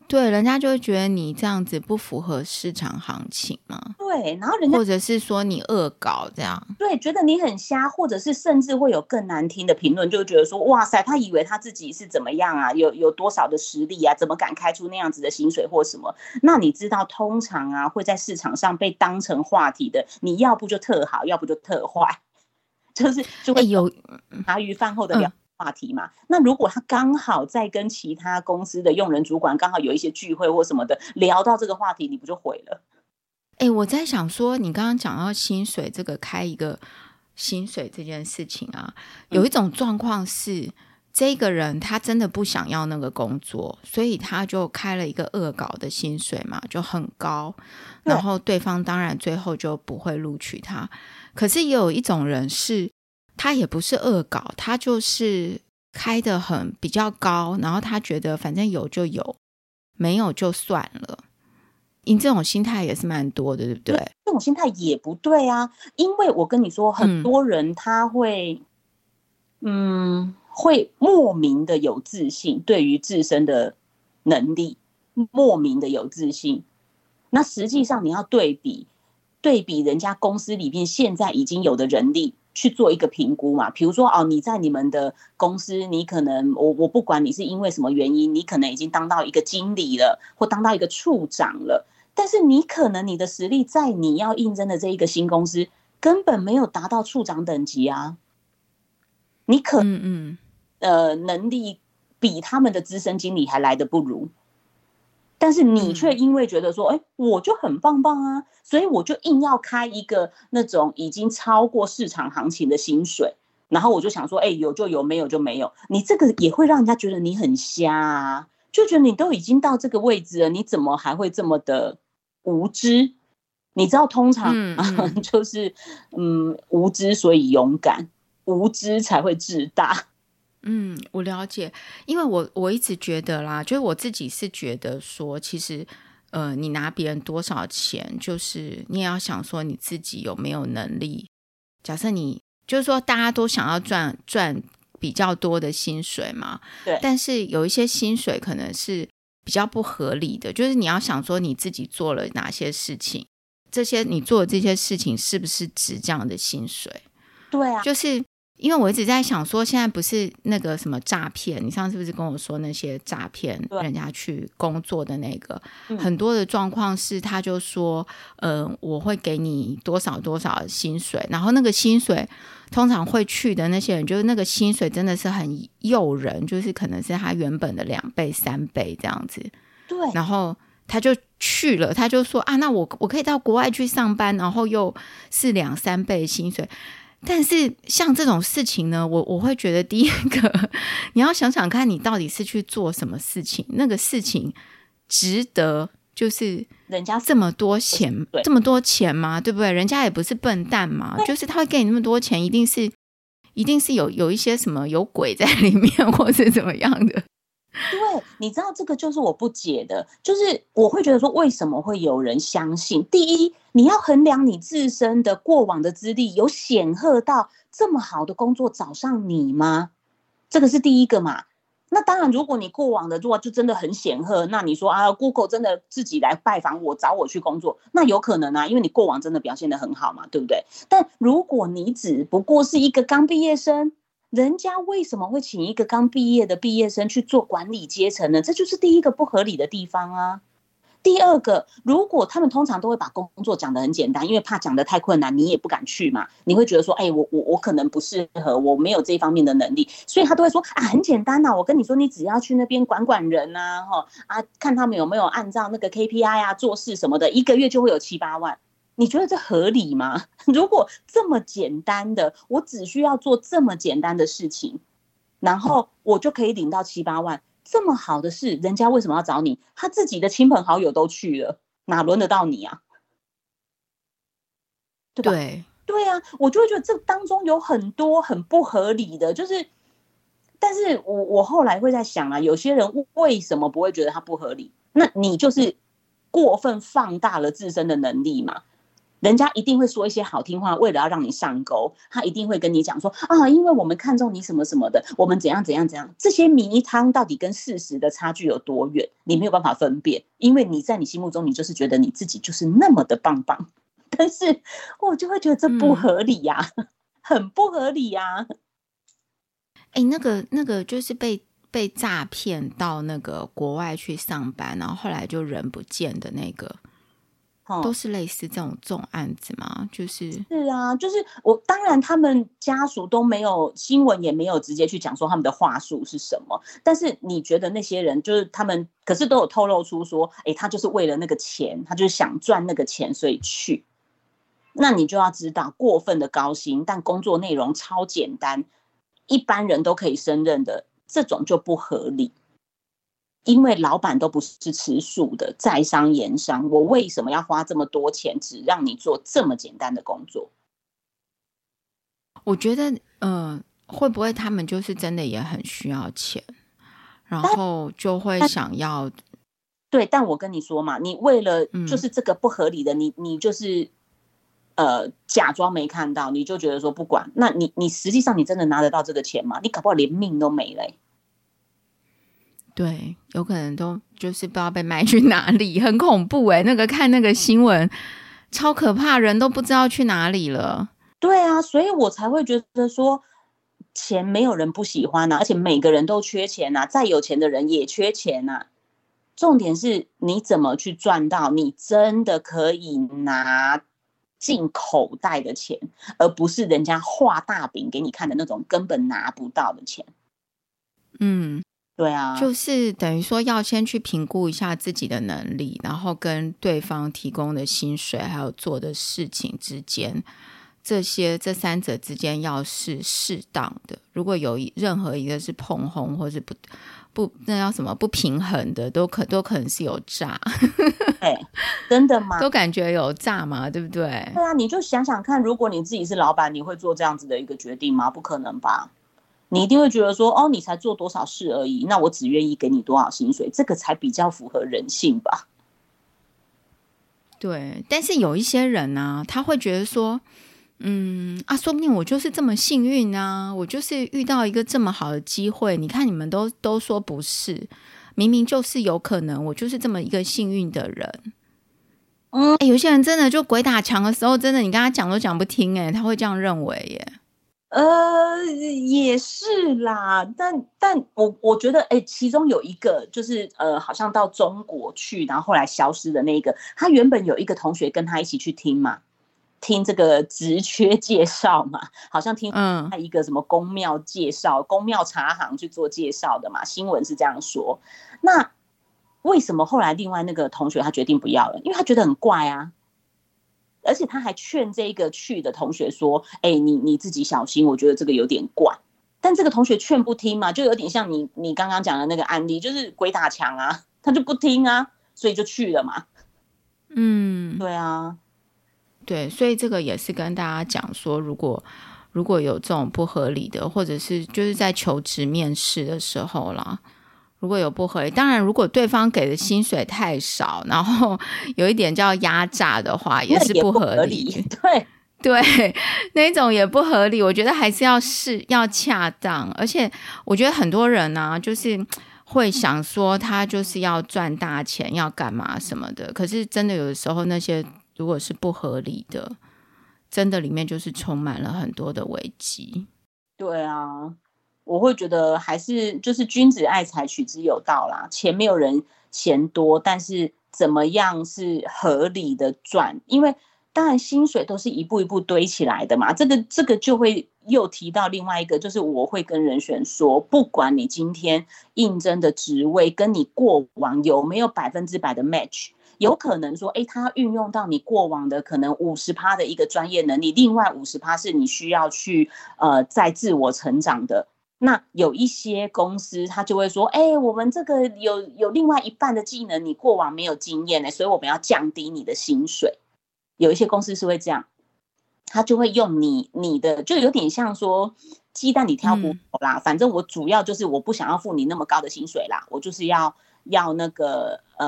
对，人家就会觉得你这样子不符合市场行情嘛。 对，然后人家或者是说你恶搞这样。 对，觉得你很瞎，或者是甚至会有更难听的评论，就觉得说哇塞，他以为他自己是怎么样啊，有有多少的实力啊，怎么敢开出那样子的薪水或什么？那你知道，通常啊会在市场上被当成话题的，你要不就特好，要不就特坏，就是就会有茶余饭后的聊话题嘛。嗯、那如果他刚好在跟其他公司的用人主管刚好有一些聚会或什么的，聊到这个话题，你不就毁了？ 哎、欸，我在想说，你刚刚讲到薪水这个开一个薪水这件事情啊，有一种状况是、嗯、这个人他真的不想要那个工作，所以他就开了一个恶搞的薪水嘛，就很高，然后对方当然最后就不会录取他。可是也有一种人是他也不是恶搞，他就是开得很比较高，然后他觉得反正有就有，没有就算了。你这种心态也是蛮多的，对不对？ 这种心态也不对啊，因为我跟你说，很多人他会，嗯，嗯会莫名的有自信，对于自身的能力，莫名的有自信。那实际上你要对比，对比人家公司里面现在已经有的人力去做一个评估嘛。比如说哦，你在你们的公司，你可能我我不管你是因为什么原因，你可能已经当到一个经理了，或当到一个处长了。但是你可能你的实力在你要应征的这一个新公司根本没有达到处长等级啊，你可能、嗯嗯、呃能力比他们的资深经理还来得不如，但是你却因为觉得说，哎、欸，我就很棒棒啊，所以我就硬要开一个那种已经超过市场行情的薪水，然后我就想说，哎、欸，有就有，没有就没有，你这个也会让人家觉得你很瞎啊，就觉得你都已经到这个位置了，你怎么还会这么的无知？你知道通常、嗯嗯、就是嗯无知所以勇敢，无知才会志大。 嗯，我了解，因为我我一直觉得啦，就是我自己是觉得说，其实呃，你拿别人多少钱，就是你也要想说你自己有没有能力。假设你就是说大家都想要赚赚比较多的薪水嘛， 对， 但是有一些薪水可能是比较不合理的，就是你要想说你自己做了哪些事情，这些你做的这些事情是不是值这样的薪水？ 对啊， 就是因为我一直在想说，现在不是那个什么诈骗，你上次不是跟我说那些诈骗人家去工作的那个，很多的状况是他就说呃，我会给你多少多少的薪水，然后那个薪水通常会去的那些人，就是那个薪水真的是很诱人，就是可能是他原本的两倍三倍这样子， 对， 然后他就去了，他就说啊，那我我可以到国外去上班，然后又是两三倍的薪水。但是像这种事情呢，我我会觉得第一个你要想想看你到底是去做什么事情，那个事情值得就是人家这么多钱这么多钱吗？对不对？人家也不是笨蛋嘛，就是他会给你那么多钱，一定是一定是有有一些什么有鬼在里面或是怎么样的。 对，你知道这个就是我不解的，就是我会觉得说为什么会有人相信？第一，你要衡量你自身的过往的资历有显赫到这么好的工作找上你吗？这个是第一个嘛。那当然，如果你过往的如果就真的很显赫，那你说啊 Google 真的自己来拜访我找我去工作，那有可能啊，因为你过往真的表现得很好嘛，对不对？但如果你只不过是一个刚毕业生，人家为什么会请一个刚毕业的毕业生去做管理阶层呢？这就是第一个不合理的地方啊。第二个，如果他们通常都会把工作讲得很简单，因为怕讲得太困难，你也不敢去嘛。你会觉得说，哎、欸，我我我可能不适合，我没有这方面的能力，所以他都会说啊，很简单呐、啊。我跟你说，你只要去那边管管人啊，哈啊，看他们有没有按照那个 K P I 啊做事什么的，一个月就会有七八万。你觉得这合理吗？如果这么简单的，我只需要做这么简单的事情，然后我就可以领到七八万，这么好的事，人家为什么要找你？他自己的亲朋好友都去了，哪轮得到你啊？对吧？ 对对啊，我就会觉得这当中有很多很不合理的，就是，但是我我后来会在想啊，有些人为什么不会觉得他不合理？那你就是过分放大了自身的能力嘛。 人家一定会说一些好听话，为了要让你上钩，他一定会跟你讲说啊，因为我们看中你什么什么的，我们怎样怎样怎样。这些迷汤到底跟事实的差距有多远，你没有办法分辨，因为你在你心目中，你就是觉得你自己就是那么的棒棒，但是我就会觉得这不合理呀、啊嗯，很不合理呀、啊。 哎、欸，那个那个就是被被诈骗到那个国外去上班，然后后来就人不见的那个。都是类似这种这种案子吗？就是是啊，就是我当然他们家属都没有，新闻也没有直接去讲说他们的话术是什么，但是你觉得那些人就是他们，可是都有透露出说，哎，他就是为了那个钱，他就是想赚那个钱，所以去。那你就要知道，过分的高薪，但工作内容超简单，一般人都可以胜任的，这种就不合理。因为老板都不是吃素的，在商言商，我为什么要花这么多钱只让你做这么简单的工作？ 我觉得呃，会不会他们就是真的也很需要钱，然后就会想要对，但我跟你说嘛，你为了就是这个不合理的，嗯、你你就是呃假装没看到，你就觉得说不管，那你你实际上你真的拿得到这个钱吗？你搞不好连命都没了、欸。 对，有可能都就是不知道被卖去哪里，很恐怖哎、欸！那个看那个新闻，超可怕，人都不知道去哪里了。 对啊，所以我才会觉得说，钱没有人不喜欢啊，而且每个人都缺钱啊，再有钱的人也缺钱啊。重点是你怎么去赚到你真的可以拿进口袋的钱，而不是人家画大饼给你看的那种根本拿不到的钱。 嗯。 对啊， 就是等于说要先去评估一下自己的能力，然后跟对方提供的薪水还有做的事情之间，这些这三者之间要是适当的。如果有任何一个是碰轰或是不不那叫什么不平衡的，都可都可能是有诈。 对，真的吗？ 都感觉有诈嘛，对不对？ 对啊，你就想想看，如果你自己是老板，你会做这样子的一个决定吗？不可能吧。你一定会觉得说，哦，你才做多少事而已，那我只愿意给你多少薪水，这个才比较符合人性吧。 对，但是有一些人啊，他会觉得说，嗯啊，说不定我就是这么幸运啊，我就是遇到一个这么好的机会。你看你们都都说不是，明明就是有可能，我就是这么一个幸运的人。嗯，有些人真的就鬼打墙的时候，真的你跟他讲都讲不听、欸，哎，他会这样认为耶。 呃，也是啦，但但我我觉得，哎、欸，其中有一个就是呃，好像到中国去，然后后来消失的那一个，他原本有一个同学跟他一起去听嘛，听这个职缺介绍嘛，好像听他一个什么公庙介绍，公庙茶行去做介绍的嘛，新闻是这样说。那为什么后来另外那个同学他决定不要了？因为他觉得很怪啊。而且他还劝这个去的同学说：“哎、欸，你你自己小心，我觉得这个有点怪。”但这个同学劝不听嘛，就有点像你你刚刚讲的那个案例，就是鬼打墙啊，他就不听啊，所以就去了嘛。 嗯， 对啊， 对，所以这个也是跟大家讲说，如果如果有这种不合理的，或者是就是在求职面试的时候啦。如果有不合理，当然如果对方给的薪水太少，然后有一点叫压榨的话，也是不合理。 合理对对，那种也不合理。我觉得还是要是要恰当，而且我觉得很多人呢、啊，就是会想说他就是要赚大钱，要干嘛什么的。可是真的有的时候，那些如果是不合理的，真的里面就是充满了很多的危机。 对啊。我会觉得还是就是君子爱财，取之有道啦。钱没有人嫌多，但是怎么样是合理的赚？因为当然薪水都是一步一步堆起来的嘛。这个这个就会又提到另外一个，就是我会跟人选说，不管你今天应征的职位跟你过往有没有百分之百的 match。有可能说，哎，他运用到你过往的可能百分之五十的一个专业能力，另外百分之五十是你需要去呃在自我成长的。那有一些公司他就会说，哎、欸，我们这个有有另外一半的技能你过往没有经验、欸、所以我们要降低你的薪水。有一些公司是会这样，他就会用你你的，就有点像说鸡蛋里挑骨头啦、嗯、反正我主要就是我不想要付你那么高的薪水啦，我就是要要那个呃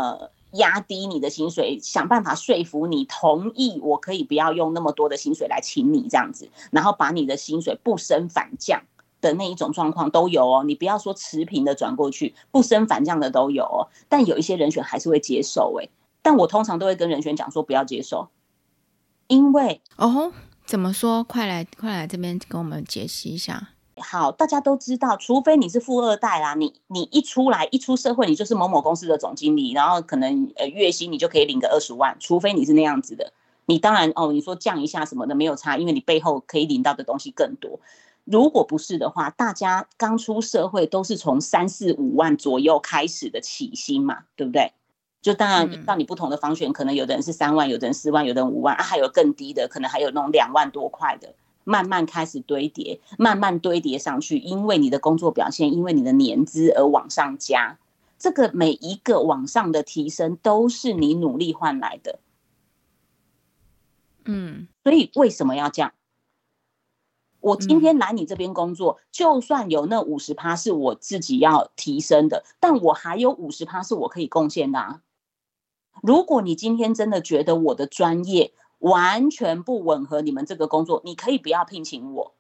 压低你的薪水，想办法说服你同意我可以不要用那么多的薪水来请你这样子，然后把你的薪水不升反降的那一种状况都有哦。你不要说持平的转过去，不升反降的都有哦。但有一些人选还是会接受欸，但我通常都会跟人选讲说不要接受，因为哦，怎么说？快来快来这边跟我们解析一下。 好，大家都知道，除非你是富二代啦，你你一出来一出社会，你就是某某公司的总经理，然后可能呃月薪你就可以领个二十万，除非你是那样子的。你当然哦，你说降一下什么的没有差，因为你背后可以领到的东西更多。如果不是的话，大家刚出社会都是从三四五万左右开始的起薪嘛，对不对？就当然到你不同的方选，可能有的人是三万，有的人四万，有的人五万、啊、还有更低的，可能还有那种两万多块的。慢慢开始堆叠，慢慢堆叠上去，因为你的工作表现，因为你的年资而往上加。这个每一个往上的提升都是你努力换来的。 嗯， 所以为什么要这样？我今天来你这边工作，嗯、就算有那 百分之五十 是我自己要提升的，但我还有 百分之五十 是我可以贡献的啊。如果你今天真的觉得我的专业完全不吻合你们这个工作，你可以不要聘请我。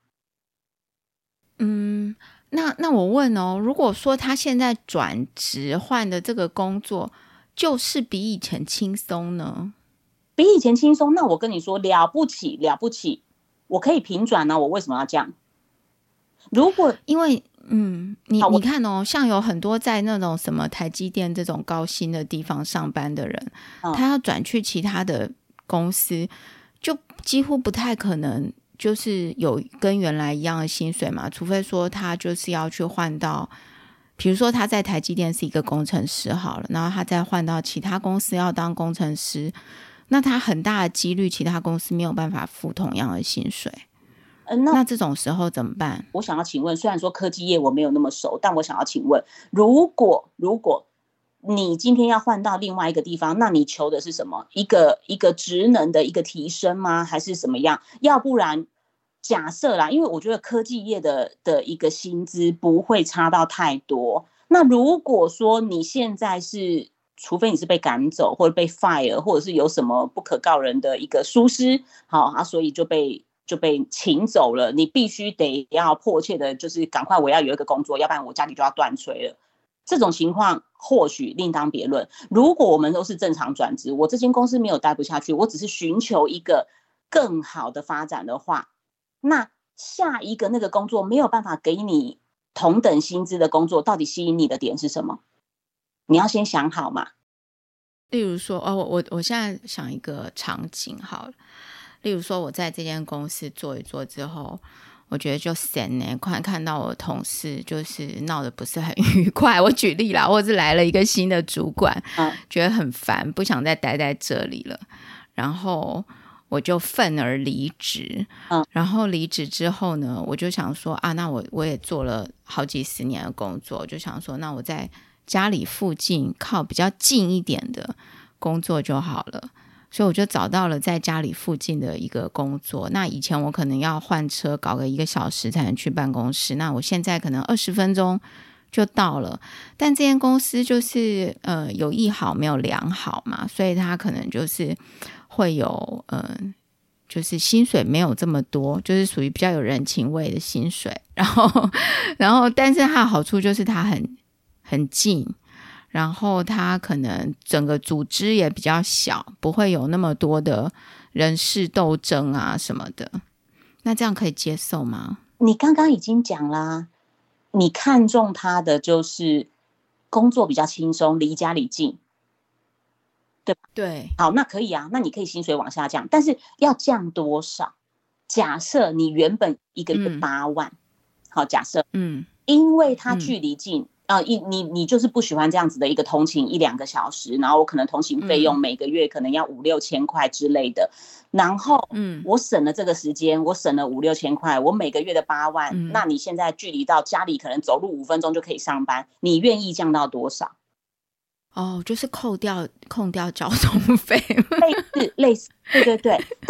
嗯，那那我问哦，如果说他现在转职换的这个工作就是比以前轻松呢？ 比以前轻松，那我跟你说了不起了不起，我可以平转啊，我为什么要这样？如果因为嗯，你你看哦，像有很多在那种什么台积电这种高薪的地方上班的人，嗯、他要转去其他的公司，就几乎不太可能就是有跟原来一样的薪水嘛，除非说他就是要去换到，比如说他在台积电是一个工程师好了，然后他再换到其他公司要当工程师，那他很大的几率其他公司没有办法付同样的薪水。呃、那, 那这种时候怎么办？ 我想要请问，虽然说科技业我没有那么熟，但我想要请问，如果如果你今天要换到另外一个地方，那你求的是什么？一个一个职能的一个提升吗？还是什么样？要不然假设啦，因为我觉得科技业的的一个薪资不会差到太多。那如果说你现在是，除非你是被赶走或者被 fire， 或者是有什么不可告人的一个疏失，好啊，所以就被就被请走了，你必须得要迫切的，就是赶快我要有一个工作，要不然我家里就要断炊了。这种情况或许另当别论。如果我们都是正常转职，我这间公司没有待不下去，我只是寻求一个更好的发展的话，那下一个那个工作没有办法给你同等薪资的工作，到底吸引你的点是什么？你要先想好嘛。 例如说，哦，我我现在想一个场景好了。例如说我在这间公司做一做之后，我觉得就闲呢，看看到我的同事就是闹得不是很愉快，我举例啦，或是来了一个新的主管、嗯、觉得很烦，不想再待在这里了，然后我就愤而离职、嗯、然后离职之后呢，我就想说啊，那我我也做了好几十年的工作，就想说那我在家里附近靠比较近一点的工作就好了，所以我就找到了在家里附近的一个工作。那以前我可能要换车搞个一个小时才能去办公室，那我现在可能二十分钟就到了。但这间公司就是呃有一好没有两好嘛，所以它可能就是会有呃就是薪水没有这么多，就是属于比较有人情味的薪水。然后然后但是它的好处就是它很很近，然后它可能整个组织也比较小，不会有那么多的人事斗争啊什么的。那这样可以接受吗？ 你刚刚已经讲啦，你看中他的就是工作比较轻松，离家里近，对吧？ 对。 好，那可以啊，那你可以薪水往下降，但是要降多少？假设你原本一个月八万、嗯、好，假设嗯，因为它距离近、嗯呃、你, 你就是不喜欢这样子的一个通勤一两个小时，然后我可能通勤费用每个月可能要五六千块之类的，然后我省了这个时间，我省了五六千块，我每个月的八万、嗯、那你现在距离到家里可能走路五分钟就可以上班，你愿意降到多少？ 哦，就是扣掉扣掉交通费， 类似类似，对对对。但是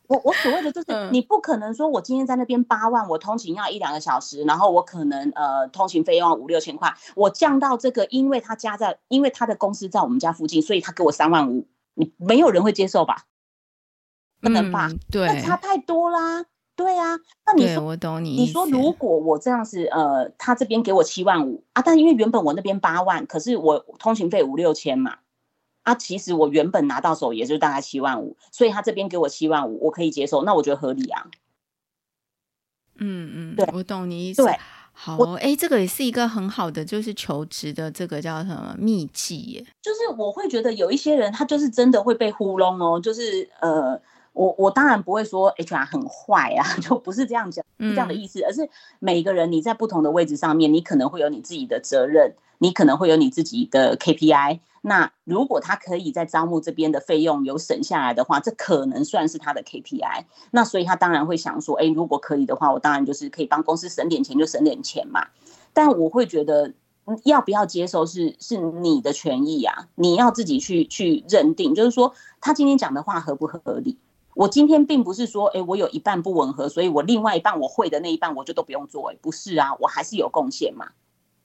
我我所谓的就是，你不可能说我今天在那边八万，我通勤要一两个小时，然后我可能呃通勤费用要五六千块，我降到这个，因为他家在，因为他的公司在我们家附近，所以他给我三万五，你没有人会接受吧？不能吧？嗯、对，那差太多啦。对啊，那你说， 我懂你意思。 你说如果我这样子，呃，他这边给我七万五啊，但因为原本我那边八万，可是我通勤费五六千嘛。啊，其实我原本拿到手也就大概七万五，所以他这边给我七万五，我可以接受，那我觉得合理啊。 嗯嗯，对，我懂你意思。对，好，哎，这个也是一个很好的，就是求职的这个叫什么秘籍耶？ 就是我会觉得有一些人他就是真的会被糊弄哦，就是呃，我我当然不会说 H R 很坏啊，就不是这样讲，是这样的意思，嗯、而是每个人你在不同的位置上面，你可能会有你自己的责任，你可能会有你自己的 K P I。那如果他可以在招募这边的费用有省下来的话，这可能算是他的 K P I。那所以他当然会想说，哎，如果可以的话，我当然就是可以帮公司省点钱就省点钱嘛。但我会觉得要不要接受是是你的权益啊，你要自己去去认定，就是说他今天讲的话合不合理。我今天并不是说，哎，我有一半不吻合，所以我另外一半我会的那一半我就都不用做，哎，不是啊，我还是有贡献嘛。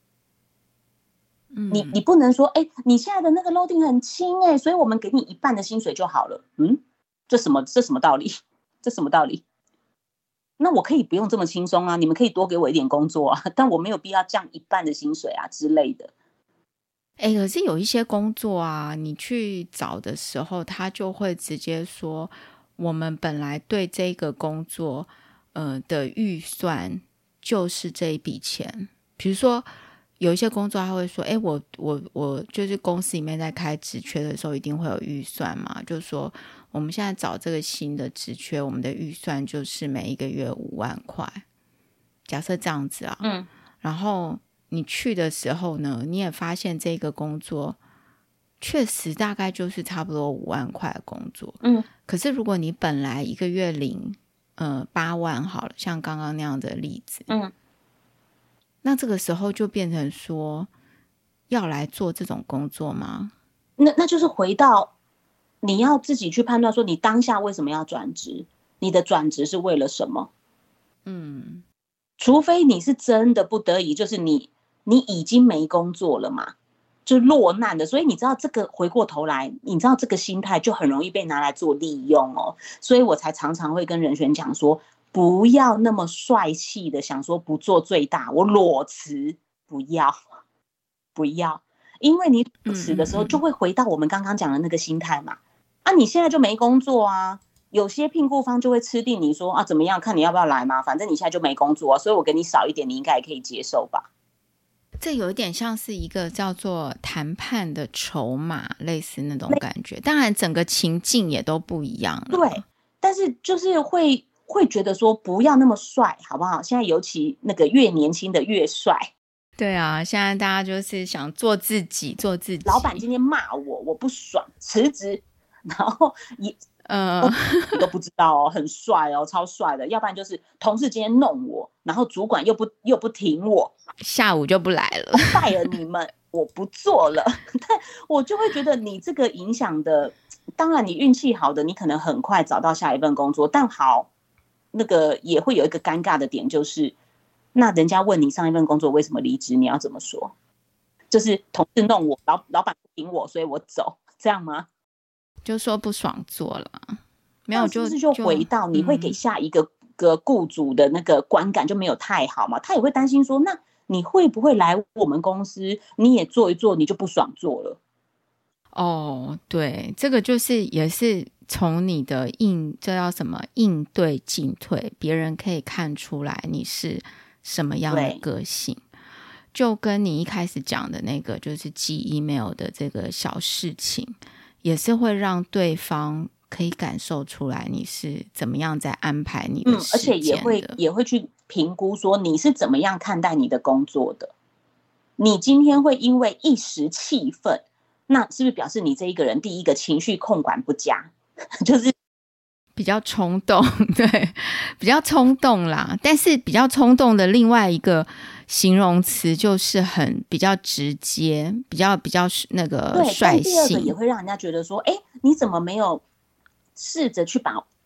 你你不能说，哎、欸，你现在的那个 loading 很轻哎、欸，所以我们给你一半的薪水就好了。嗯，这什么这什么道理？这什么道理？那我可以不用这么轻松啊，你们可以多给我一点工作啊，但我没有必要降一半的薪水啊之类的。 哎、欸，可是有一些工作啊，你去找的时候，他就会直接说，我们本来对这个工作呃的预算就是这一笔钱，比如说。有一些工作他会说，哎，我我我就是公司里面在开职缺的时候一定会有预算嘛，就是说我们现在找这个新的职缺，我们的预算就是每一个月五万块，假设这样子啊，嗯，然后你去的时候呢，你也发现这个工作确实大概就是差不多五万块的工作，嗯，可是如果你本来一个月领呃八万好了，像刚刚那样的例子，嗯。那这个时候就变成说要来做这种工作吗？ 那那就是回到你要自己去判断说你当下为什么要转职，你的转职是为了什么？嗯，除非你是真的不得已，就是你你已经没工作了嘛，就落难的，所以你知道这个回过头来，你知道这个心态就很容易被拿来做利用哦，所以我才常常会跟人选讲说。不要那么帅气的想说不做最大，我裸辞，不要，不要，因为你裸辞的时候就会回到我们刚刚讲的那个心态嘛。啊，你现在就没工作啊，有些聘雇方就会吃定你说啊怎么样，看你要不要来嘛，反正你现在就没工作啊，所以我给你少一点，你应该也可以接受吧。 这有一点像是一个叫做谈判的筹码，类似那种感觉。当然，整个情境也都不一样了。 对，但是就是会。会觉得说不要那么帅，好不好？现在尤其那个越年轻的越帅。 对啊，现在大家就是想做自己，做自己。 老板今天骂我，我不爽，辞职，然后也呃你都不知道哦，很帅哦，超帅的。要不然就是同事今天弄我，然后主管又不又不挺我， 下午就不来了， 拜了你们，我不做了。但我就会觉得你这个影响的，当然你运气好的，你可能很快找到下一份工作，但好。那个也会有一个尴尬的点，就是那人家问你上一份工作为什么离职，你要怎么说？就是同事弄我，老老板不挺我，所以我走，这样吗？ 就说不爽做了，没有就是不是就回到你会给下一个、嗯、个雇主的那个观感就没有太好嘛？他也会担心说，那你会不会来我们公司，你也做一做，你就不爽做了？ 哦，对，这个就是也是。从你的应这叫什么应对进退，别人可以看出来你是什么样的个性，就跟你一开始讲的那个就是寄 email 的这个小事情，也是会让对方可以感受出来你是怎么样在安排你的时间的、嗯、而且也会也会去评估说你是怎么样看待你的工作的。你今天会因为一时气愤，那是不是表示你这一个人第一个情绪控管不佳？就是比较冲动，对，比较冲动啦。但是比较冲动的另外一个形容词就是很比较直接，比较比较那个率性。 第二个也会让人家觉得说，哎，你怎么没有试着去把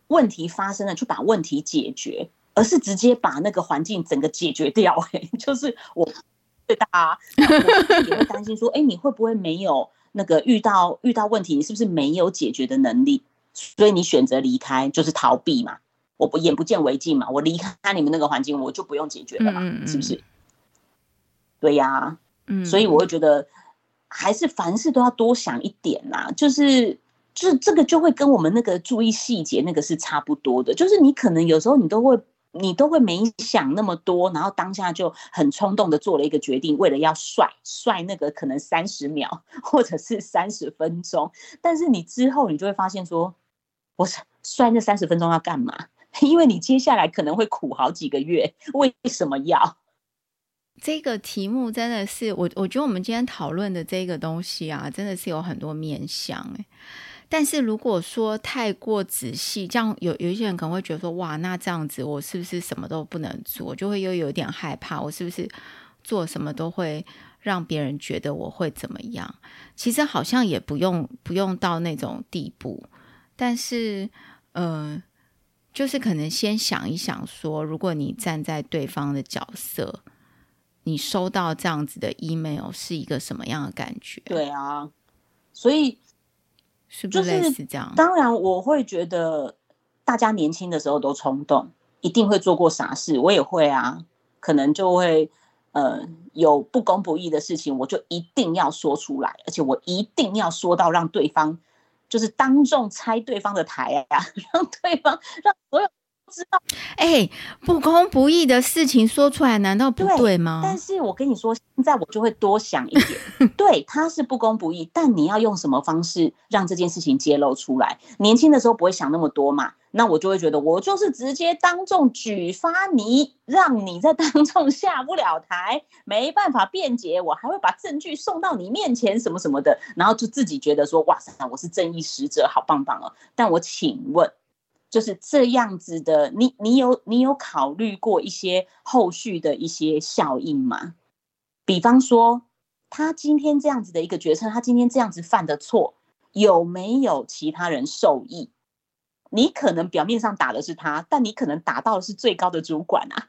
问题发生了去把问题解决，而是直接把那个环境整个解决掉、欸、就是我对大家，我也会担心说，哎、欸，你会不会没有那个遇到遇到问题，你是不是没有解决的能力？所以你选择离开就是逃避嘛，我不眼不见为净嘛，我离开你们那个环境，我就不用解决了嘛，嗯嗯嗯，是不是？对呀、啊，嗯，所以我会觉得还是凡事都要多想一点啦，就是就是这个就会跟我们那个注意细节那个是差不多的，就是你可能有时候你都会你都会没想那么多，然后当下就很冲动的做了一个决定，为了要帅帅那个可能三十秒或者是三十分钟，但是你之后你就会发现说，我帅那三十分钟要干嘛？因为你接下来可能会苦好几个月，为什么要？ 这个题目真的是我我觉得我们今天讨论的这个东西啊，真的是有很多面向欸。但是如果说太过仔细，这样有有一些人可能会觉得说，哇，那这样子我是不是什么都不能做？就会又有点害怕，我是不是做什么都会让别人觉得我会怎么样？其实好像也不用不用到那种地步，但是呃，就是可能先想一想说，如果你站在对方的角色，你收到这样子的 email 是一个什么样的感觉？ 对啊，所以是不是类似这样？ 就是、当然我会觉得大家年轻的时候都冲动，一定会做过傻事，我也会啊，可能就会呃有不公不义的事情，我就一定要说出来，而且我一定要说到让对方就是当众拆对方的台啊，让对方让所有知道。 哎、欸，不公不义的事情说出来难道不对吗？ 对，但是我跟你说，现在我就会多想一点。对，他是不公不义，但你要用什么方式让这件事情揭露出来？年轻的时候不会想那么多嘛，那我就会觉得我就是直接当众举发你，让你在当众下不了台，没办法辩解，我还会把证据送到你面前什么什么的，然后就自己觉得说，哇塞，我是正义使者，好棒棒哦。但我请问，就是这样子的，你你有你有考虑过一些后续的一些效应吗？比方说，他今天这样子的一个决策，他今天这样子犯的错，有没有其他人受益？你可能表面上打的是他，但你可能打到的是最高的主管啊。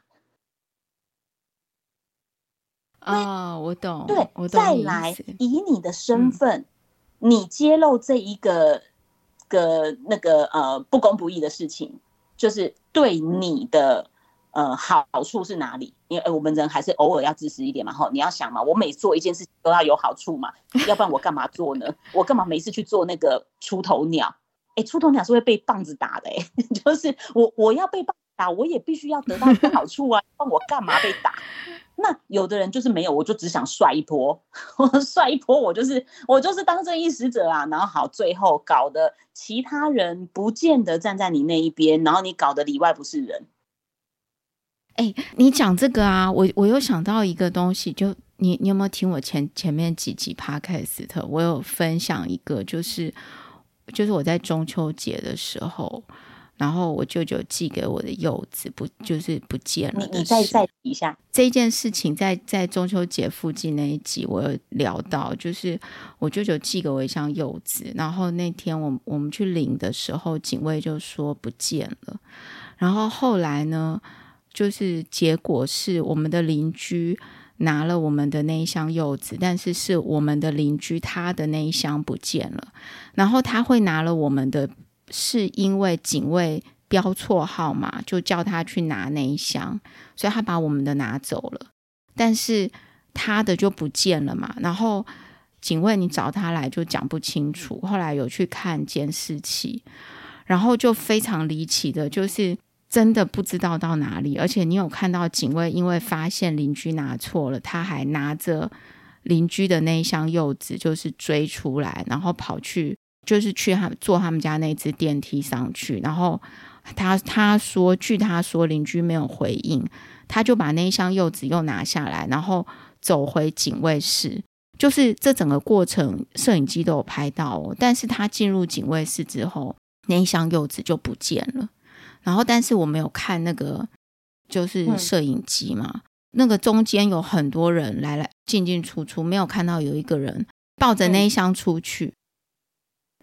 啊、哦，我懂。 对， 我懂再来以你的身份，嗯、你揭露这一个个那个呃不公不义的事情，就是对你的呃好处是哪里？因为我们人还是偶尔要自私一点嘛，吼，你要想嘛，我每做一件事情都要有好处嘛，要不然我干嘛做呢？我干嘛没事去做那个出头鸟？哎，出头鸟是会被棒子打的、欸，哎，就是我我要被棒子打，我也必须要得到一个好处啊，不然我干嘛被打？那有的人就是没有，我就只想帅一波，我帅一波，我就是我就是当正义使者啊。然后好，最后搞得其他人不见得站在你那一边，然后你搞得里外不是人。 哎、欸，你讲这个啊，我我又想到一个东西，就你你有没有听我前前面几集 podcast？ 我有分享一个，就是就是我在中秋节的时候。然后我舅舅寄给我的柚子不就是不见了的事。 你你再再提一下这件事情在，在在中秋节附近那一集我有聊到，就是我舅舅寄给我一箱柚子，然后那天我我们去领的时候，警卫就说不见了。然后后来呢，就是结果是我们的邻居拿了我们的那一箱柚子，但是是我们的邻居他的那一箱不见了，然后他会拿了我们的。是因为警卫标错号码，就叫他去拿那一箱，所以他把我们的拿走了，但是他的就不见了嘛。然后警卫你找他来就讲不清楚，后来有去看监视器，然后就非常离奇的，就是真的不知道到哪里。而且你有看到警卫因为发现邻居拿错了，他还拿着邻居的那一箱柚子，就是追出来，然后跑去。就是去他坐他们家那只电梯上去，然后他他说，据他说邻居没有回应，他就把那一箱柚子又拿下来，然后走回警卫室。就是这整个过程摄影机都有拍到哦，但是他进入警卫室之后，那一箱柚子就不见了。然后但是我没有看那个就是摄影机嘛，嗯、那个中间有很多人来来进进出出，没有看到有一个人抱着那一箱出去。嗯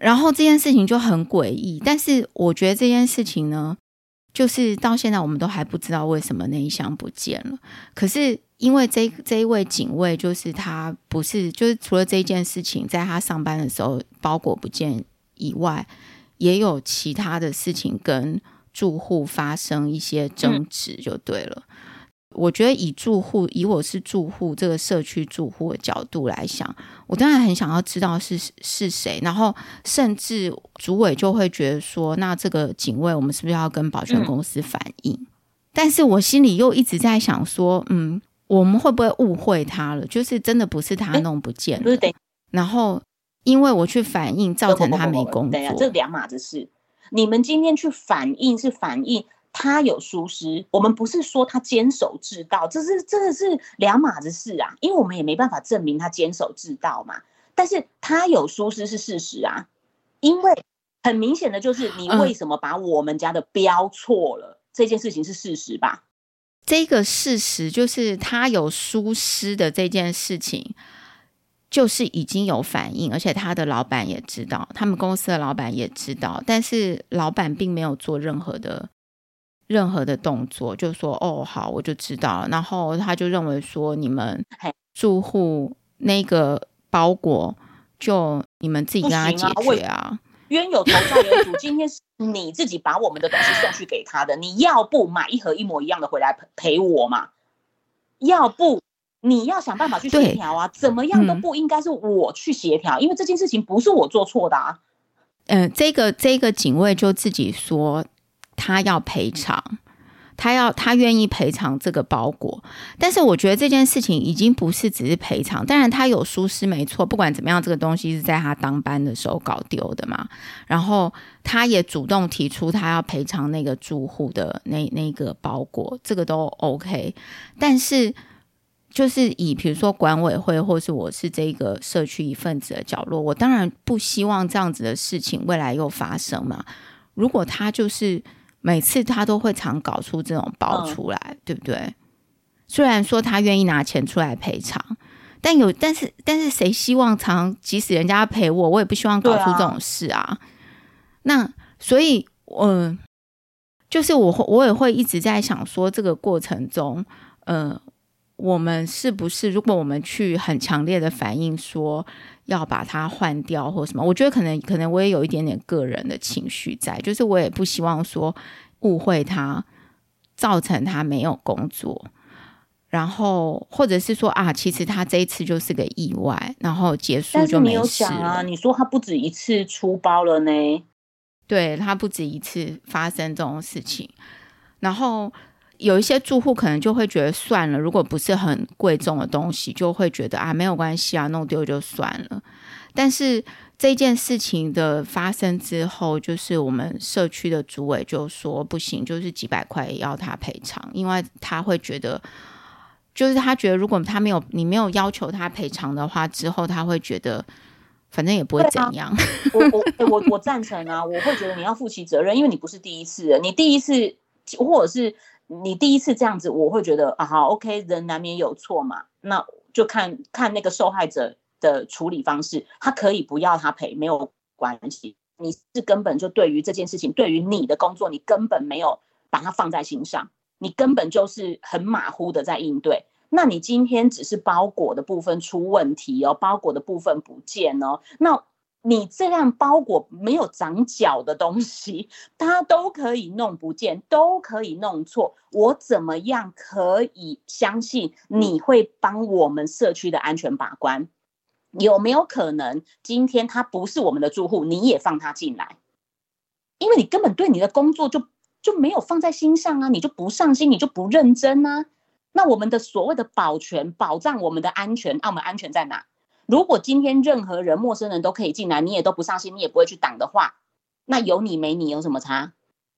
然后这件事情就很诡异，但是我觉得这件事情呢，就是到现在我们都还不知道为什么那一箱不见了。可是因为这这一位警卫，就是他不是，就是除了这一件事情，在他上班的时候包裹不见以外，也有其他的事情跟住户发生一些争执，就对了。嗯，我觉得以住户，以我是住户这个社区住户的角度来想，我当然很想要知道是是谁，然后甚至主委就会觉得说，那这个警卫我们是不是要跟保全公司反映？嗯，但是我心里又一直在想说，嗯，我们会不会误会他了？就是真的不是他弄不见了，欸，然后因为我去反映，造成他没工作。 对啊，这两码子事。你们今天去反映是反映他有疏失，我们不是说他监守自盗，这是这个是两码子事啊，因为我们也没办法证明他监守自盗嘛。但是他有疏失是事实啊，因为很明显的就是你为什么把我们家的标错了，嗯，这件事情是事实吧？ 这个事实就是他有疏失的这件事情，就是已经有反应，而且他的老板也知道，他们公司的老板也知道，但是老板并没有做任何的任何的动作，就说哦好我就知道了，然后他就认为说你们住户那个包裹就你们自己跟他解决啊， 冤有头债有主，今天是你自己把我们的东西送去给他的，你要不买一盒一模一样的回来赔我嘛，要不你要想办法去协调啊，怎么样都不应该是我去协调，嗯，因为这件事情不是我做错的啊。 嗯，这个这个警卫就自己说他要赔偿，他要他愿意赔偿这个包裹，但是我觉得这件事情已经不是只是赔偿，当然他有疏失没错，不管怎么样这个东西是在他当班的时候搞丢的嘛，然后他也主动提出他要赔偿那个住户的那那个包裹，这个都 OK， 但是就是以比如说管委会或是我是这个社区一份子的角落，我当然不希望这样子的事情未来又发生嘛，如果他就是每次他都会常搞出这种包出来，嗯，对不对？虽然说他愿意拿钱出来赔偿，但有但是但是谁希望常即使人家赔我，我也不希望搞出这种事啊。啊那所以，嗯、呃，就是我我也会一直在想说，这个过程中，呃，我们是不是如果我们去很强烈的反应说要把它换掉或什么，我觉得可能可能我也有一点点个人的情绪在，就是我也不希望说误会他，造成他没有工作，然后或者是说啊，其实他这一次就是个意外，然后结束就没事了。但是你有讲啊，你说他不止一次出包了呢？ 对，他不止一次发生这种事情，然后有一些住户可能就会觉得算了，如果不是很贵重的东西，就会觉得啊没有关系啊，弄丢就算了。但是这件事情的发生之后，就是我们社区的主委就说不行，就是几百块也要他赔偿，因为他会觉得，就是他觉得如果他没有你没有要求他赔偿的话，之后他会觉得反正也不会怎样。啊、 我我我我赞成啊，我会觉得你要负起责任，因为你不是第一次，你第一次或者是你第一次这样子，我会觉得啊好 OK， 人难免有错嘛，那就看看那个受害者的处理方式，他可以不要他赔没有关系，你是根本就对于这件事情，对于你的工作，你根本没有把它放在心上，你根本就是很马虎的在应对。那你今天只是包裹的部分出问题哦，包裹的部分不见哦，那你这样包裹没有长脚的东西，它都可以弄不见，都可以弄错，我怎么样可以相信你会帮我们社区的安全把关？有没有可能今天他不是我们的住户，你也放他进来？因为你根本对你的工作就就没有放在心上啊，你就不上心，你就不认真啊。那我们的所谓的保全保障我们的安全，啊，我们安全在哪？如果今天任何人陌生人都可以进来，你也都不上心，你也不会去挡的话，那有你没你有什么差？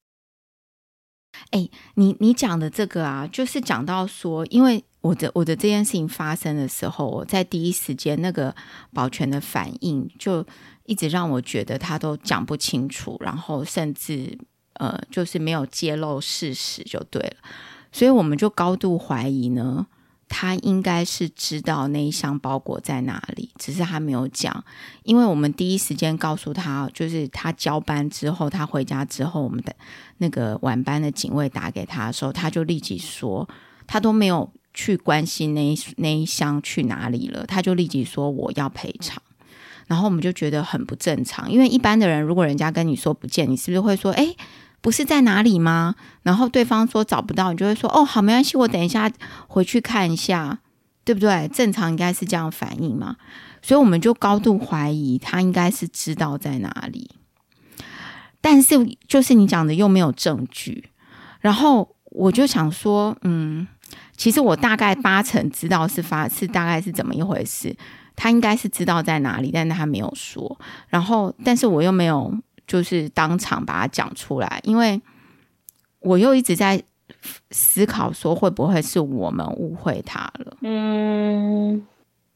哎，你你讲的这个啊，就是讲到说，因为我的我的这件事情发生的时候，我在第一时间那个保全的反应，就一直让我觉得他都讲不清楚，然后甚至呃，就是没有揭露事实就对了。所以我们就高度怀疑呢， 他应该是知道那一箱包裹在哪里，只是他没有讲。因为我们第一时间告诉他，就是他交班之后，他回家之后，我们的那个晚班的警卫打给他的时候，他就立即说，他都没有去关心那一那一箱去哪里了，他就立即说我要赔偿。然后我们就觉得很不正常，因为一般的人如果人家跟你说不见，你是不是会说诶不是在哪里吗？然后对方说找不到，你就会说哦好没关系，我等一下回去看一下，对不对？正常应该是这样反应嘛。所以我们就高度怀疑他应该是知道在哪里，但是就是你讲的又没有证据。然后我就想说嗯，其实我大概八成知道是发是大概是怎么一回事，他应该是知道在哪里，但是他没有说。然后但是我又没有就是当场把它讲出来，因为我又一直在思考说会不会是我们误会他了。 嗯，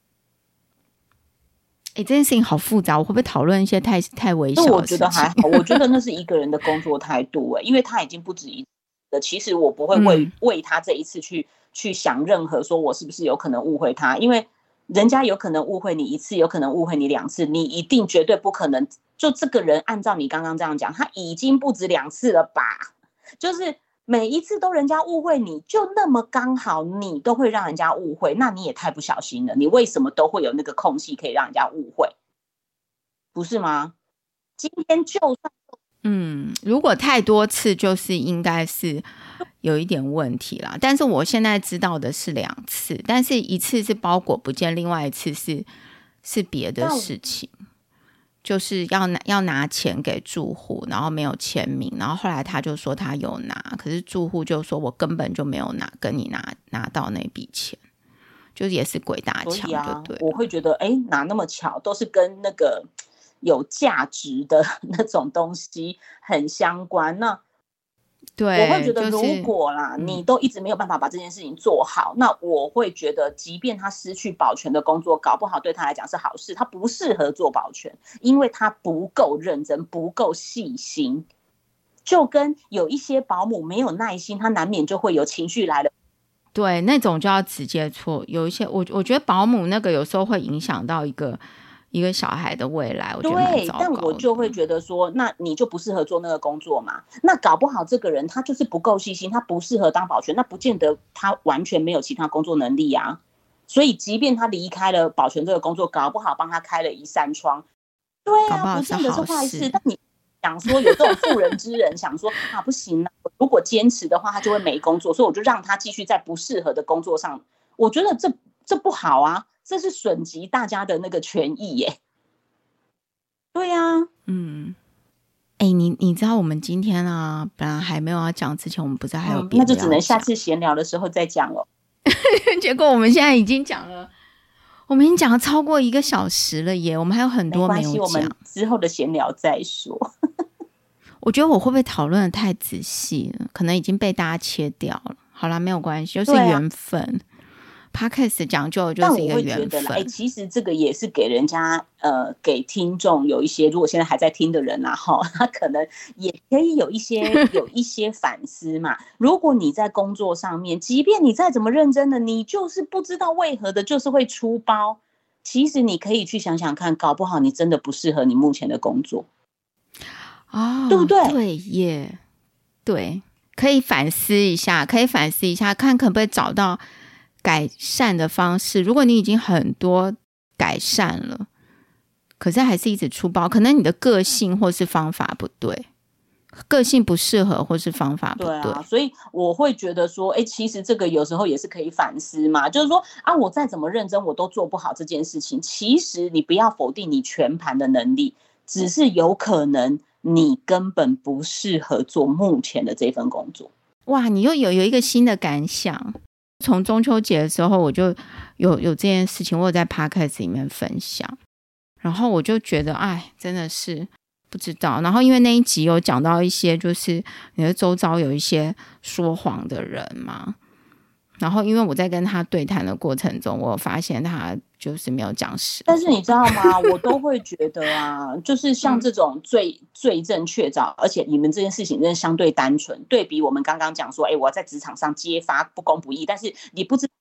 哎，这件事情好复杂，我会不会讨论一些太太微小的事情？ 我觉得还好，我觉得那是一个人的工作态度、欸，因为他已经不止一次了。其实我不会为、嗯、为他这一次去去想任何说我是不是有可能误会他，因为人家有可能误会你一次，有可能误会你两次，你一定绝对不可能。就这个人按照你刚刚这样讲，他已经不止两次了吧？就是每一次都人家误会你，就那么刚好你都会让人家误会，那你也太不小心了。你为什么都会有那个空隙可以让人家误会？不是吗？今天就算嗯，如果太多次，就是应该是有一点问题啦。但是我现在知道的是两次，但是一次是包裹不见，另外一次是是别的事情，就是要拿要拿钱给住户，然后没有签名，然后后来他就说他有拿，可是住户就说我根本就没有拿跟你拿拿到那笔钱，就是也是鬼打墙，就对了、啊。 我会觉得，哎，哪那么巧，都是跟那个有价值的那种东西很相关。那对， 我会觉得，如果啦、就是，你都一直没有办法把这件事情做好，嗯、那我会觉得，即便他失去保全的工作，搞不好对他来讲是好事。他不适合做保全，因为他不够认真，不够细心。就跟有一些保姆没有耐心，他难免就会有情绪来了。 对，那种就要直接错。有一些，我我觉得保姆那个有时候会影响到一个。一个小孩的未来，我觉得蛮糟糕的。 对，但我就会觉得说，那你就不适合做那个工作嘛。那搞不好这个人他就是不够细心，他不适合当保全，那不见得他完全没有其他工作能力啊。所以即便他离开了保全这个工作，搞不好帮他开了一扇窗，对啊，不见得是坏事。但你想说有这种妇人之仁，想说啊不行啊，如果坚持的话，他就会没工作，所以我就让他继续在不适合的工作上。我觉得这这不好啊。这是损及大家的那个权益耶。对啊， 嗯，哎、欸，你你知道我们今天啊，本来还没有要讲之前，我们不是还有别的、嗯、 那就只能下次闲聊的时候再讲了。 结果我们现在已经讲了，我们已经讲了超过一个小时了耶，我们还有很多没有讲。 没关系，我们之后的闲聊再说。 我觉得我会不会讨论的太仔细了，可能已经被大家切掉了。好啦，没有关系，就是缘分。Podcast 讲究就是一个缘分。 哎、欸，其实这个也是给人家呃，给听众有一些，如果现在还在听的人啊，哈，他可能也可以有一些有一些反思嘛。如果你在工作上面，即便你再怎么认真的，你就是不知道为何的，就是会出包。其实你可以去想想看，搞不好你真的不适合你目前的工作。 哦， 对不对？ 对耶，对，可以反思一下，可以反思一下，看可不可以找到改善的方式。如果你已经很多改善了，可是还是一直出包，可能你的个性或是方法不对，个性不适合或是方法不对。 对啊，所以我会觉得说，哎，其实这个有时候也是可以反思嘛。就是说啊，我再怎么认真，我都做不好这件事情。其实你不要否定你全盘的能力，只是有可能你根本不适合做目前的这份工作。 哇，你又有有一个新的感想。从中秋节的时候我就有有这件事情，我有在 podcast 里面分享，然后我就觉得哎，真的是不知道。然后因为那一集有讲到一些就是你的周遭有一些说谎的人嘛，然后因为我在跟他对谈的过程中，我发现他就是没有讲实话。 但是你知道吗，我都会觉得啊，就是像这种罪罪证确凿，而且你们这件事情真的相对单纯，对比我们刚刚讲说，哎，我在职场上揭发不公不义，但是你不知道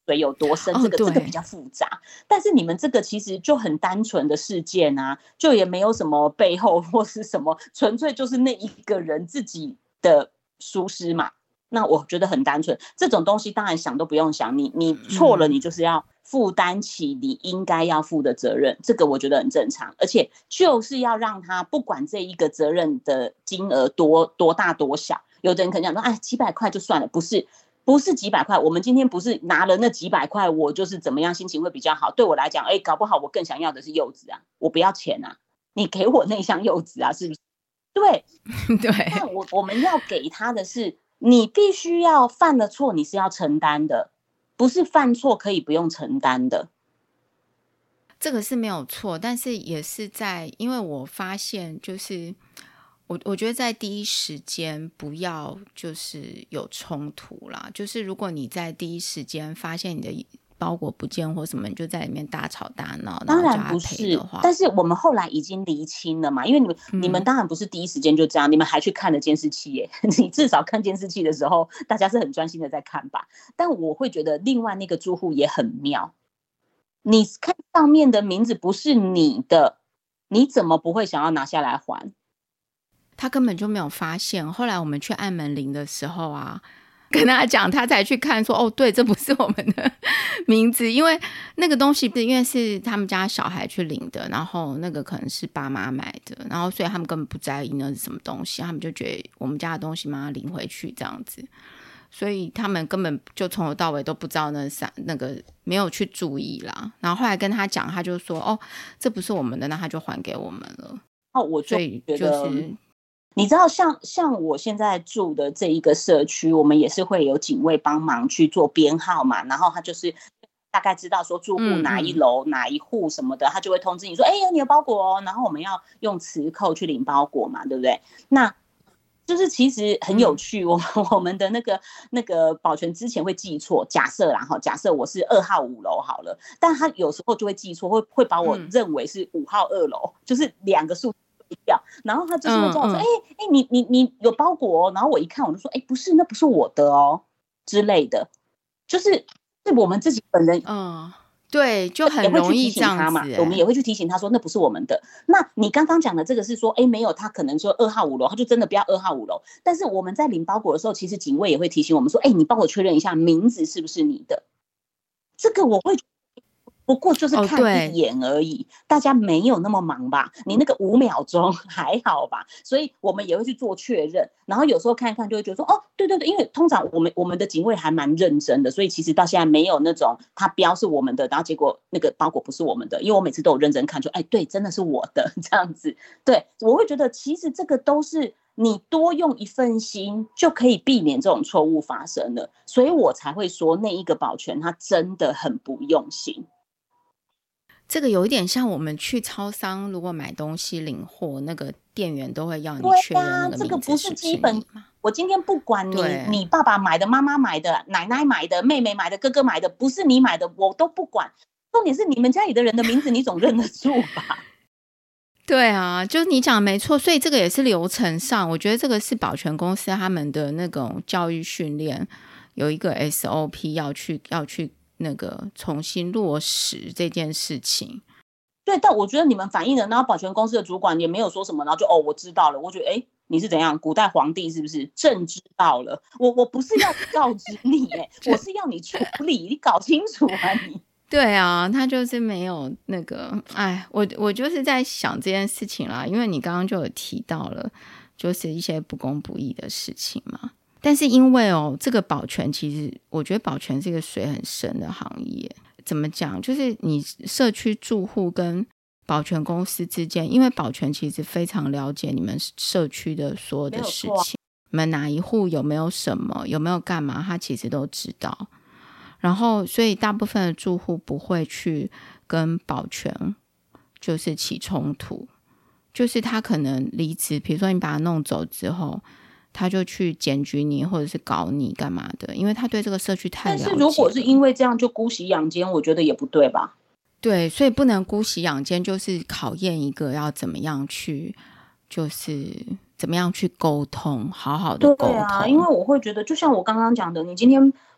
水有多深， 哦这个这个对比较复杂。但是你们这个其实就很单纯的事件啊，就也没有什么背后或是什么，纯粹就是那一个人自己的疏失嘛。那我觉得很单纯，这种东西当然想都不用想，你你错了， 嗯你就是要负担起你应该要负的责任，这个我觉得很正常，而且就是要让他不管这一个责任的金额多多大多小，有的人可能讲说，哎，几百块就算了，不是。不是几百块，我们今天不是拿了那几百块，我就是怎么样心情会比较好。对我来讲，哎，搞不好我更想要的是柚子啊，我不要钱啊，你给我那箱柚子啊，是不是？对对， 但我我们要给他的是，你必须要犯了错，你是要承担的，不是犯错可以不用承担的。 这个是没有错，但是也是在，因为我发现就是我我觉得在第一时间不要就是有冲突啦，就是如果你在第一时间发现你的包裹不见或什么，你就在里面大吵大闹， 当然然后不是叫他赔的话， 但是我们后来已经厘清了嘛，因为你们、嗯、你们当然不是第一时间就这样，你们还去看了监视器耶，你至少看监视器的时候，大家是很专心的在看吧。但我会觉得另外那个住户也很妙，你看上面的名字不是你的，你怎么不会想要拿下来还？ 他根本就没有发现。后来我们去按门铃的时候啊，跟他讲，他才去看说，哦，对，这不是我们的名字，因为那个东西因为是他们家小孩去领的，然后那个可能是爸妈买的，然后所以他们根本不在意那是什么东西，他们就觉得我们家的东西妈妈领回去这样子，所以他们根本就从头到尾都不知道那那个没有去注意啦。然后后来跟他讲，他就说，哦，这不是我们的，那他就还给我们了。 哦，我就觉得， 就是你知道像像我现在住的这一个社区，我们也是会有警卫帮忙去做编号嘛，然后他就是大概知道说住户哪一楼、嗯嗯、哪一户什么的，他就会通知你说，哎、欸，你有包裹哦，然后我们要用磁扣去领包裹嘛，对不对？那就是其实很有趣，我们我们的那个那个保全之前会记错，假设啦哈，假设我是二号五楼好了，但他有时候就会记错，会会把我认为是五号二楼，就是两个数字掉，然后他就是会叫我说，哎哎、嗯欸欸，你你你有包裹哦，然后我一看我就说，哎、欸，不是，那不是我的哦之类的，就是是我们自己本人， 嗯。对，就很容易这样子、欸、 我们也会去提醒他说那不是我们的。那你刚刚讲的这个是说，哎，没有，他可能说二号五楼，他就真的不要二号五楼。但是我们在领包裹的时候，其实警卫也会提醒我们说，哎，你帮我确认一下名字是不是你的。这个我会。不过就是看一眼而已、哦、大家没有那么忙吧，你那个五秒钟还好吧，所以我们也会去做确认，然后有时候看一看就会觉得说，哦，对对对，因为通常我们我们的警卫还蛮认真的，所以其实到现在没有那种他标是我们的，然后结果那个包裹不是我们的，因为我每次都有认真看说，哎，对，真的是我的这样子。对，我会觉得其实这个都是你多用一份心就可以避免这种错误发生了，所以我才会说那一个保全他真的很不用心。 这个有一点像我们去超商，如果买东西领货，那个店员都会要你确认那个名字是不是你嘛。 这个不是基本。我今天不管你你爸爸买的、妈妈买的、奶奶买的、妹妹买的、哥哥买的，不是你买的我都不管。重点是你们家里的人的名字，你总认得住吧？ 对啊，就是你讲没错，所以这个也是流程上，我觉得这个是保全公司他们的那种教育训练有一个 S O P 要去要去。那个重新落实这件事情。 对，但我觉得你们反映的，然后保全公司的主管也没有说什么，然后就哦我知道了。我觉得哎，你是怎样古代皇帝是不是？朕知道了，我我不是要告知你哎，我是要你处理，你搞清楚啊你。 对啊，他就是没有那个，哎，我我就是在想这件事情啦，因为你刚刚就有提到了，就是一些不公不义的事情嘛。但是因为哦，这个保全其实我觉得保全是一个水很深的行业。怎么讲？就是你社区住户跟保全公司之间，因为保全其实非常了解你们社区的所有的事情，你们哪一户有没有什么，有没有干嘛，他其实都知道。然后所以大部分的住户不会去跟保全就是起冲突，就是他可能离职，比如说你把他弄走之后，他就去检举你或者是搞你干嘛的，因为他对这个社区太了解了。 但是如果是因为这样就姑息养奸，我觉得也不对吧？ 对，所以不能姑息养奸，就是考验一个要怎么样去，就是怎么样去沟通，好好的沟通。 对啊，因为我会觉得就像我刚刚讲的，你今天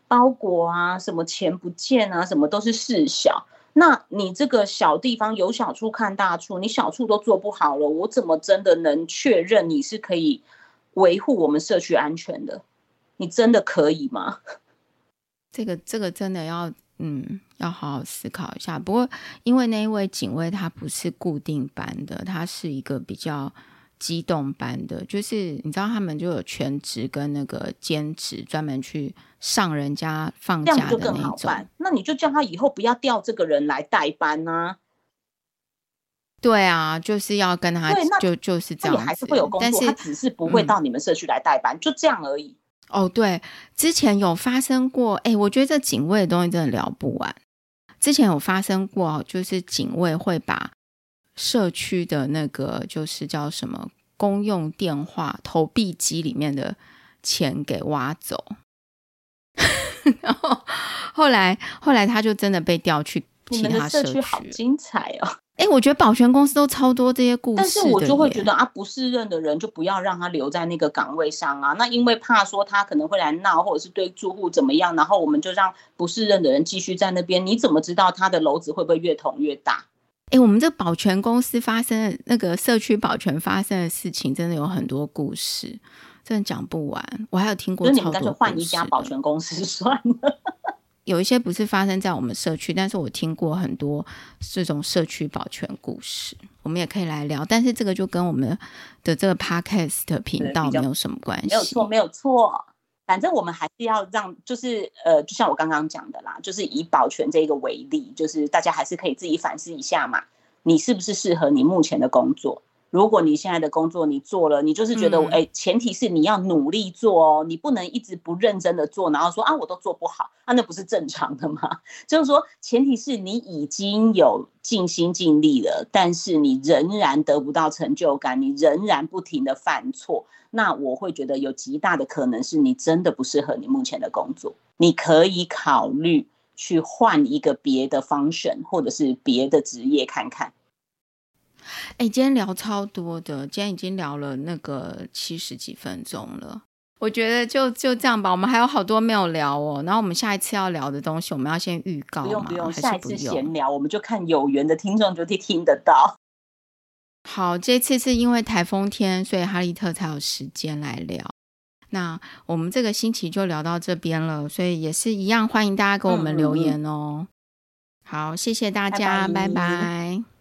包裹啊，什么钱不见啊，什么都是事小。那你这个小地方有小处看大处，你小处都做不好了，我怎么真的能确认你是可以维护我们社区安全的？你真的可以吗？ 这个这个真的要嗯要好好思考一下。不过因为那一位警卫他不是固定班的，他是一个比较机动班的，就是你知道他们就有全职跟那个兼职，专门去上人家放假的那种。 这样就更好办。那你就叫他以后不要调这个人来代班啊。 对啊，就是要跟他就就是这样子， 也还是会有工作，他只是不会到你们社区来代班，嗯、就这样而已。 哦，对，之前有发生过，哎，我觉得这警卫的东西真的聊不完。之前有发生过，就是警卫会把社区的那个就是叫什么公用电话投币机里面的钱给挖走，然后后来后来他就真的被调去其他社区。 你们的社区好精彩哦！ 哎，我觉得保全公司都超多这些故事的， 但是我就会觉得啊，不适任的人就不要让他留在那个岗位上啊。那因为怕说他可能会来闹，或者是对住户怎么样，然后我们就让不适任的人继续在那边。你怎么知道他的篓子会不会越捅越大？ 哎，我们这保全公司发生的那个社区保全发生的事情，真的有很多故事，真的讲不完。我还有听过超多故事的。 所以你们干脆换一家保全公司算了。 有一些不是发生在我们社区，但是我听过很多这种社区保全故事，我们也可以来聊。但是这个就跟我们的这个 podcast 频道没有什么关系。 没有错，没有错。反正我们还是要让，就是呃，就像我刚刚讲的啦，就是以保全这个为例，就是大家还是可以自己反思一下嘛，你是不是适合你目前的工作？如果你现在的工作你做了，你就是觉得哎、嗯，前提是你要努力做哦，你不能一直不认真的做，然后说啊我都做不好，啊那不是正常的吗？就是说前提是你已经有尽心尽力了，但是你仍然得不到成就感，你仍然不停的犯错，那我会觉得有极大的可能是你真的不适合你目前的工作，你可以考虑去换一个别的 function 或者是别的职业看看。 哎，今天聊超多的，今天已经聊了那个七十几分钟了。我觉得就就这样吧，我们还有好多没有聊哦。然后我们下一次要聊的东西，我们要先预告吗？ 不用不用， 还是下一次闲聊，我们就看有缘的听众就听得到。 好，这次是因为台风天，所以哈利特才有时间来聊。那我们这个星期就聊到这边了，所以也是一样，欢迎大家给我们留言哦。嗯嗯嗯好，谢谢大家，拜拜。拜拜。